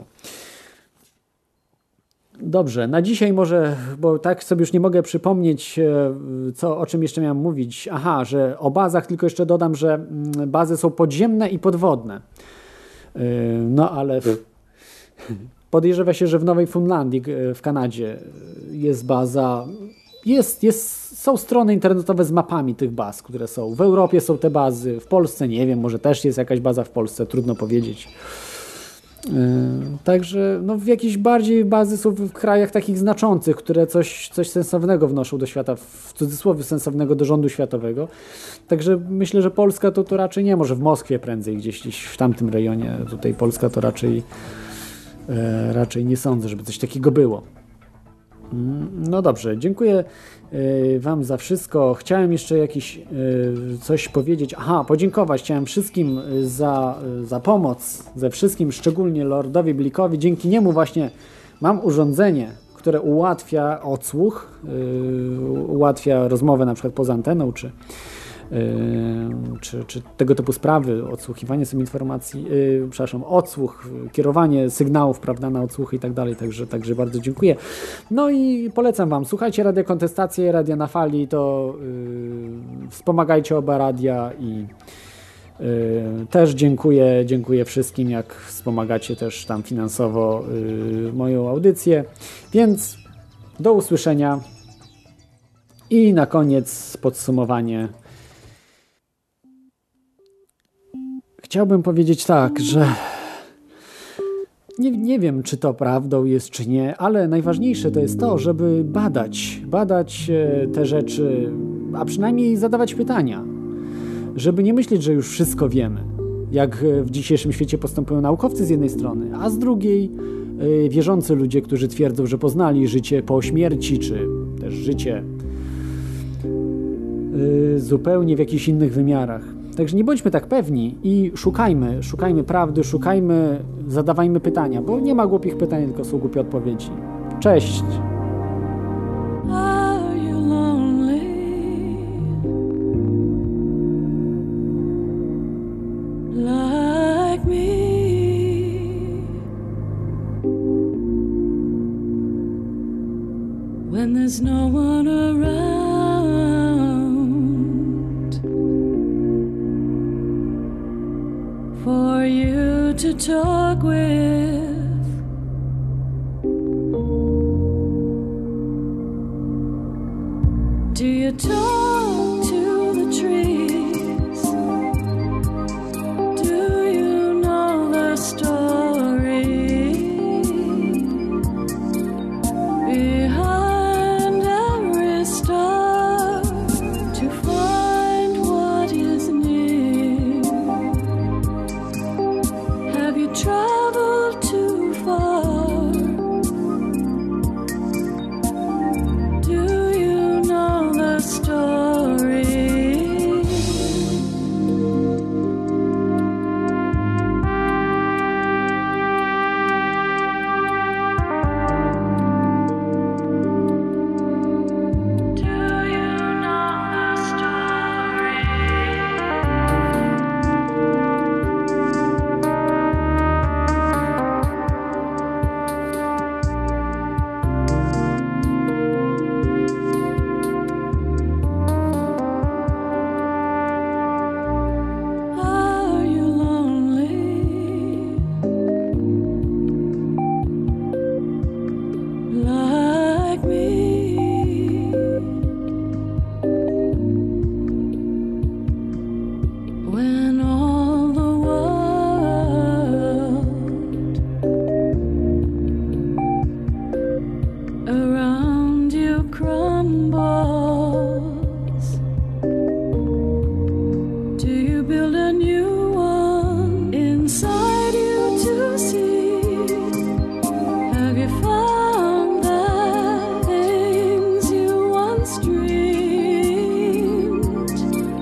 Dobrze, na dzisiaj może, bo tak sobie już nie mogę przypomnieć, o czym jeszcze miałem mówić. Że o bazach tylko jeszcze dodam, że bazy są podziemne i podwodne. Ale podejrzewa się, że w Nowej Fundlandii w Kanadzie jest baza, są strony internetowe z mapami tych baz, które są. W Europie są te bazy, w Polsce nie wiem, może też jest jakaś baza w Polsce, trudno powiedzieć. Także w jakieś bardziej bazy są w krajach takich znaczących, które coś sensownego wnoszą do świata, w cudzysłowie sensownego do rządu światowego. Także myślę, że Polska to raczej nie, może w Moskwie prędzej, gdzieś w tamtym rejonie. Tutaj Polska to raczej nie sądzę, żeby coś takiego było. No dobrze, dziękuję wam za wszystko. Chciałem jeszcze coś powiedzieć. Podziękować chciałem wszystkim za pomoc, ze wszystkim, szczególnie Lordowi Blikowi. Dzięki niemu właśnie mam urządzenie, które ułatwia odsłuch, ułatwia rozmowę na przykład poza anteną, czy tego typu sprawy, odsłuchiwanie sobie informacji, odsłuch, kierowanie sygnałów, prawda, na odsłuchy i tak dalej, także bardzo dziękuję. No i polecam Wam, słuchajcie Radia Kontestacji, Radia na Fali, to wspomagajcie oba radia i też dziękuję wszystkim, jak wspomagacie też tam finansowo moją audycję, więc do usłyszenia i na koniec podsumowanie. Chciałbym powiedzieć tak, że nie wiem, czy to prawdą jest, czy nie, ale najważniejsze to jest to, żeby badać te rzeczy, a przynajmniej zadawać pytania, żeby nie myśleć, że już wszystko wiemy, jak w dzisiejszym świecie postępują naukowcy z jednej strony, a z drugiej wierzący ludzie, którzy twierdzą, że poznali życie po śmierci, czy też życie zupełnie w jakichś innych wymiarach. Także nie bądźmy tak pewni i szukajmy prawdy, zadawajmy pytania, bo nie ma głupich pytań, tylko są głupie odpowiedzi. Cześć! Are you lonely? Like me? When there's no one around for you to talk with, do you talk to the trees? Do you know the story behind every star to find what is near? Have you traveled too far? Do you know the story? Do you know the story? Are you lonely? Like me? When all the world around you crumbles, do you build a new one inside you to see? Have you found the things you once dreamed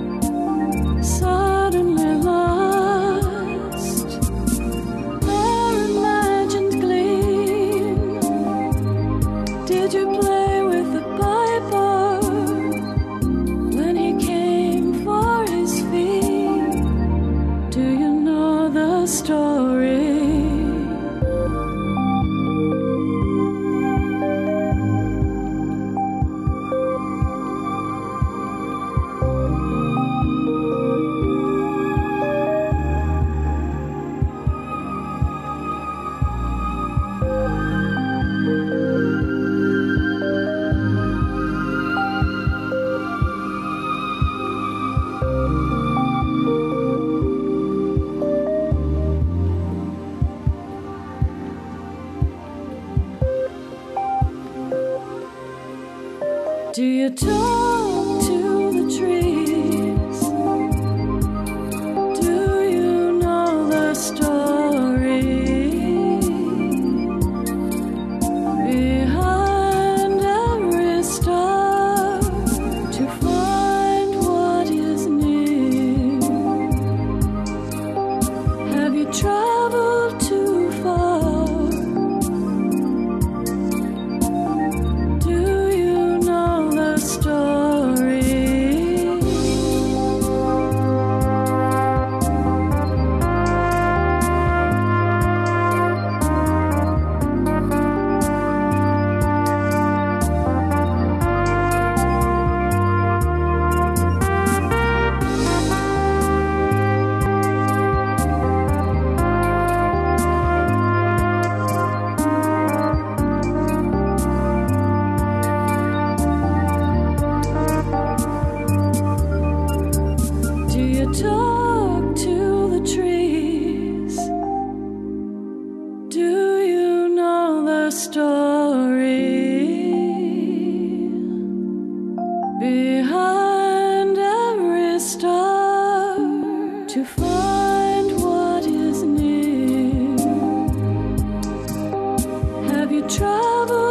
suddenly lost? Their imagined gleam. Did you play with the piper when he came for his fee? Do you know the story? Do you talk to the trees? Do you know the story behind every star to find what is near? Have you traveled too far? you traveled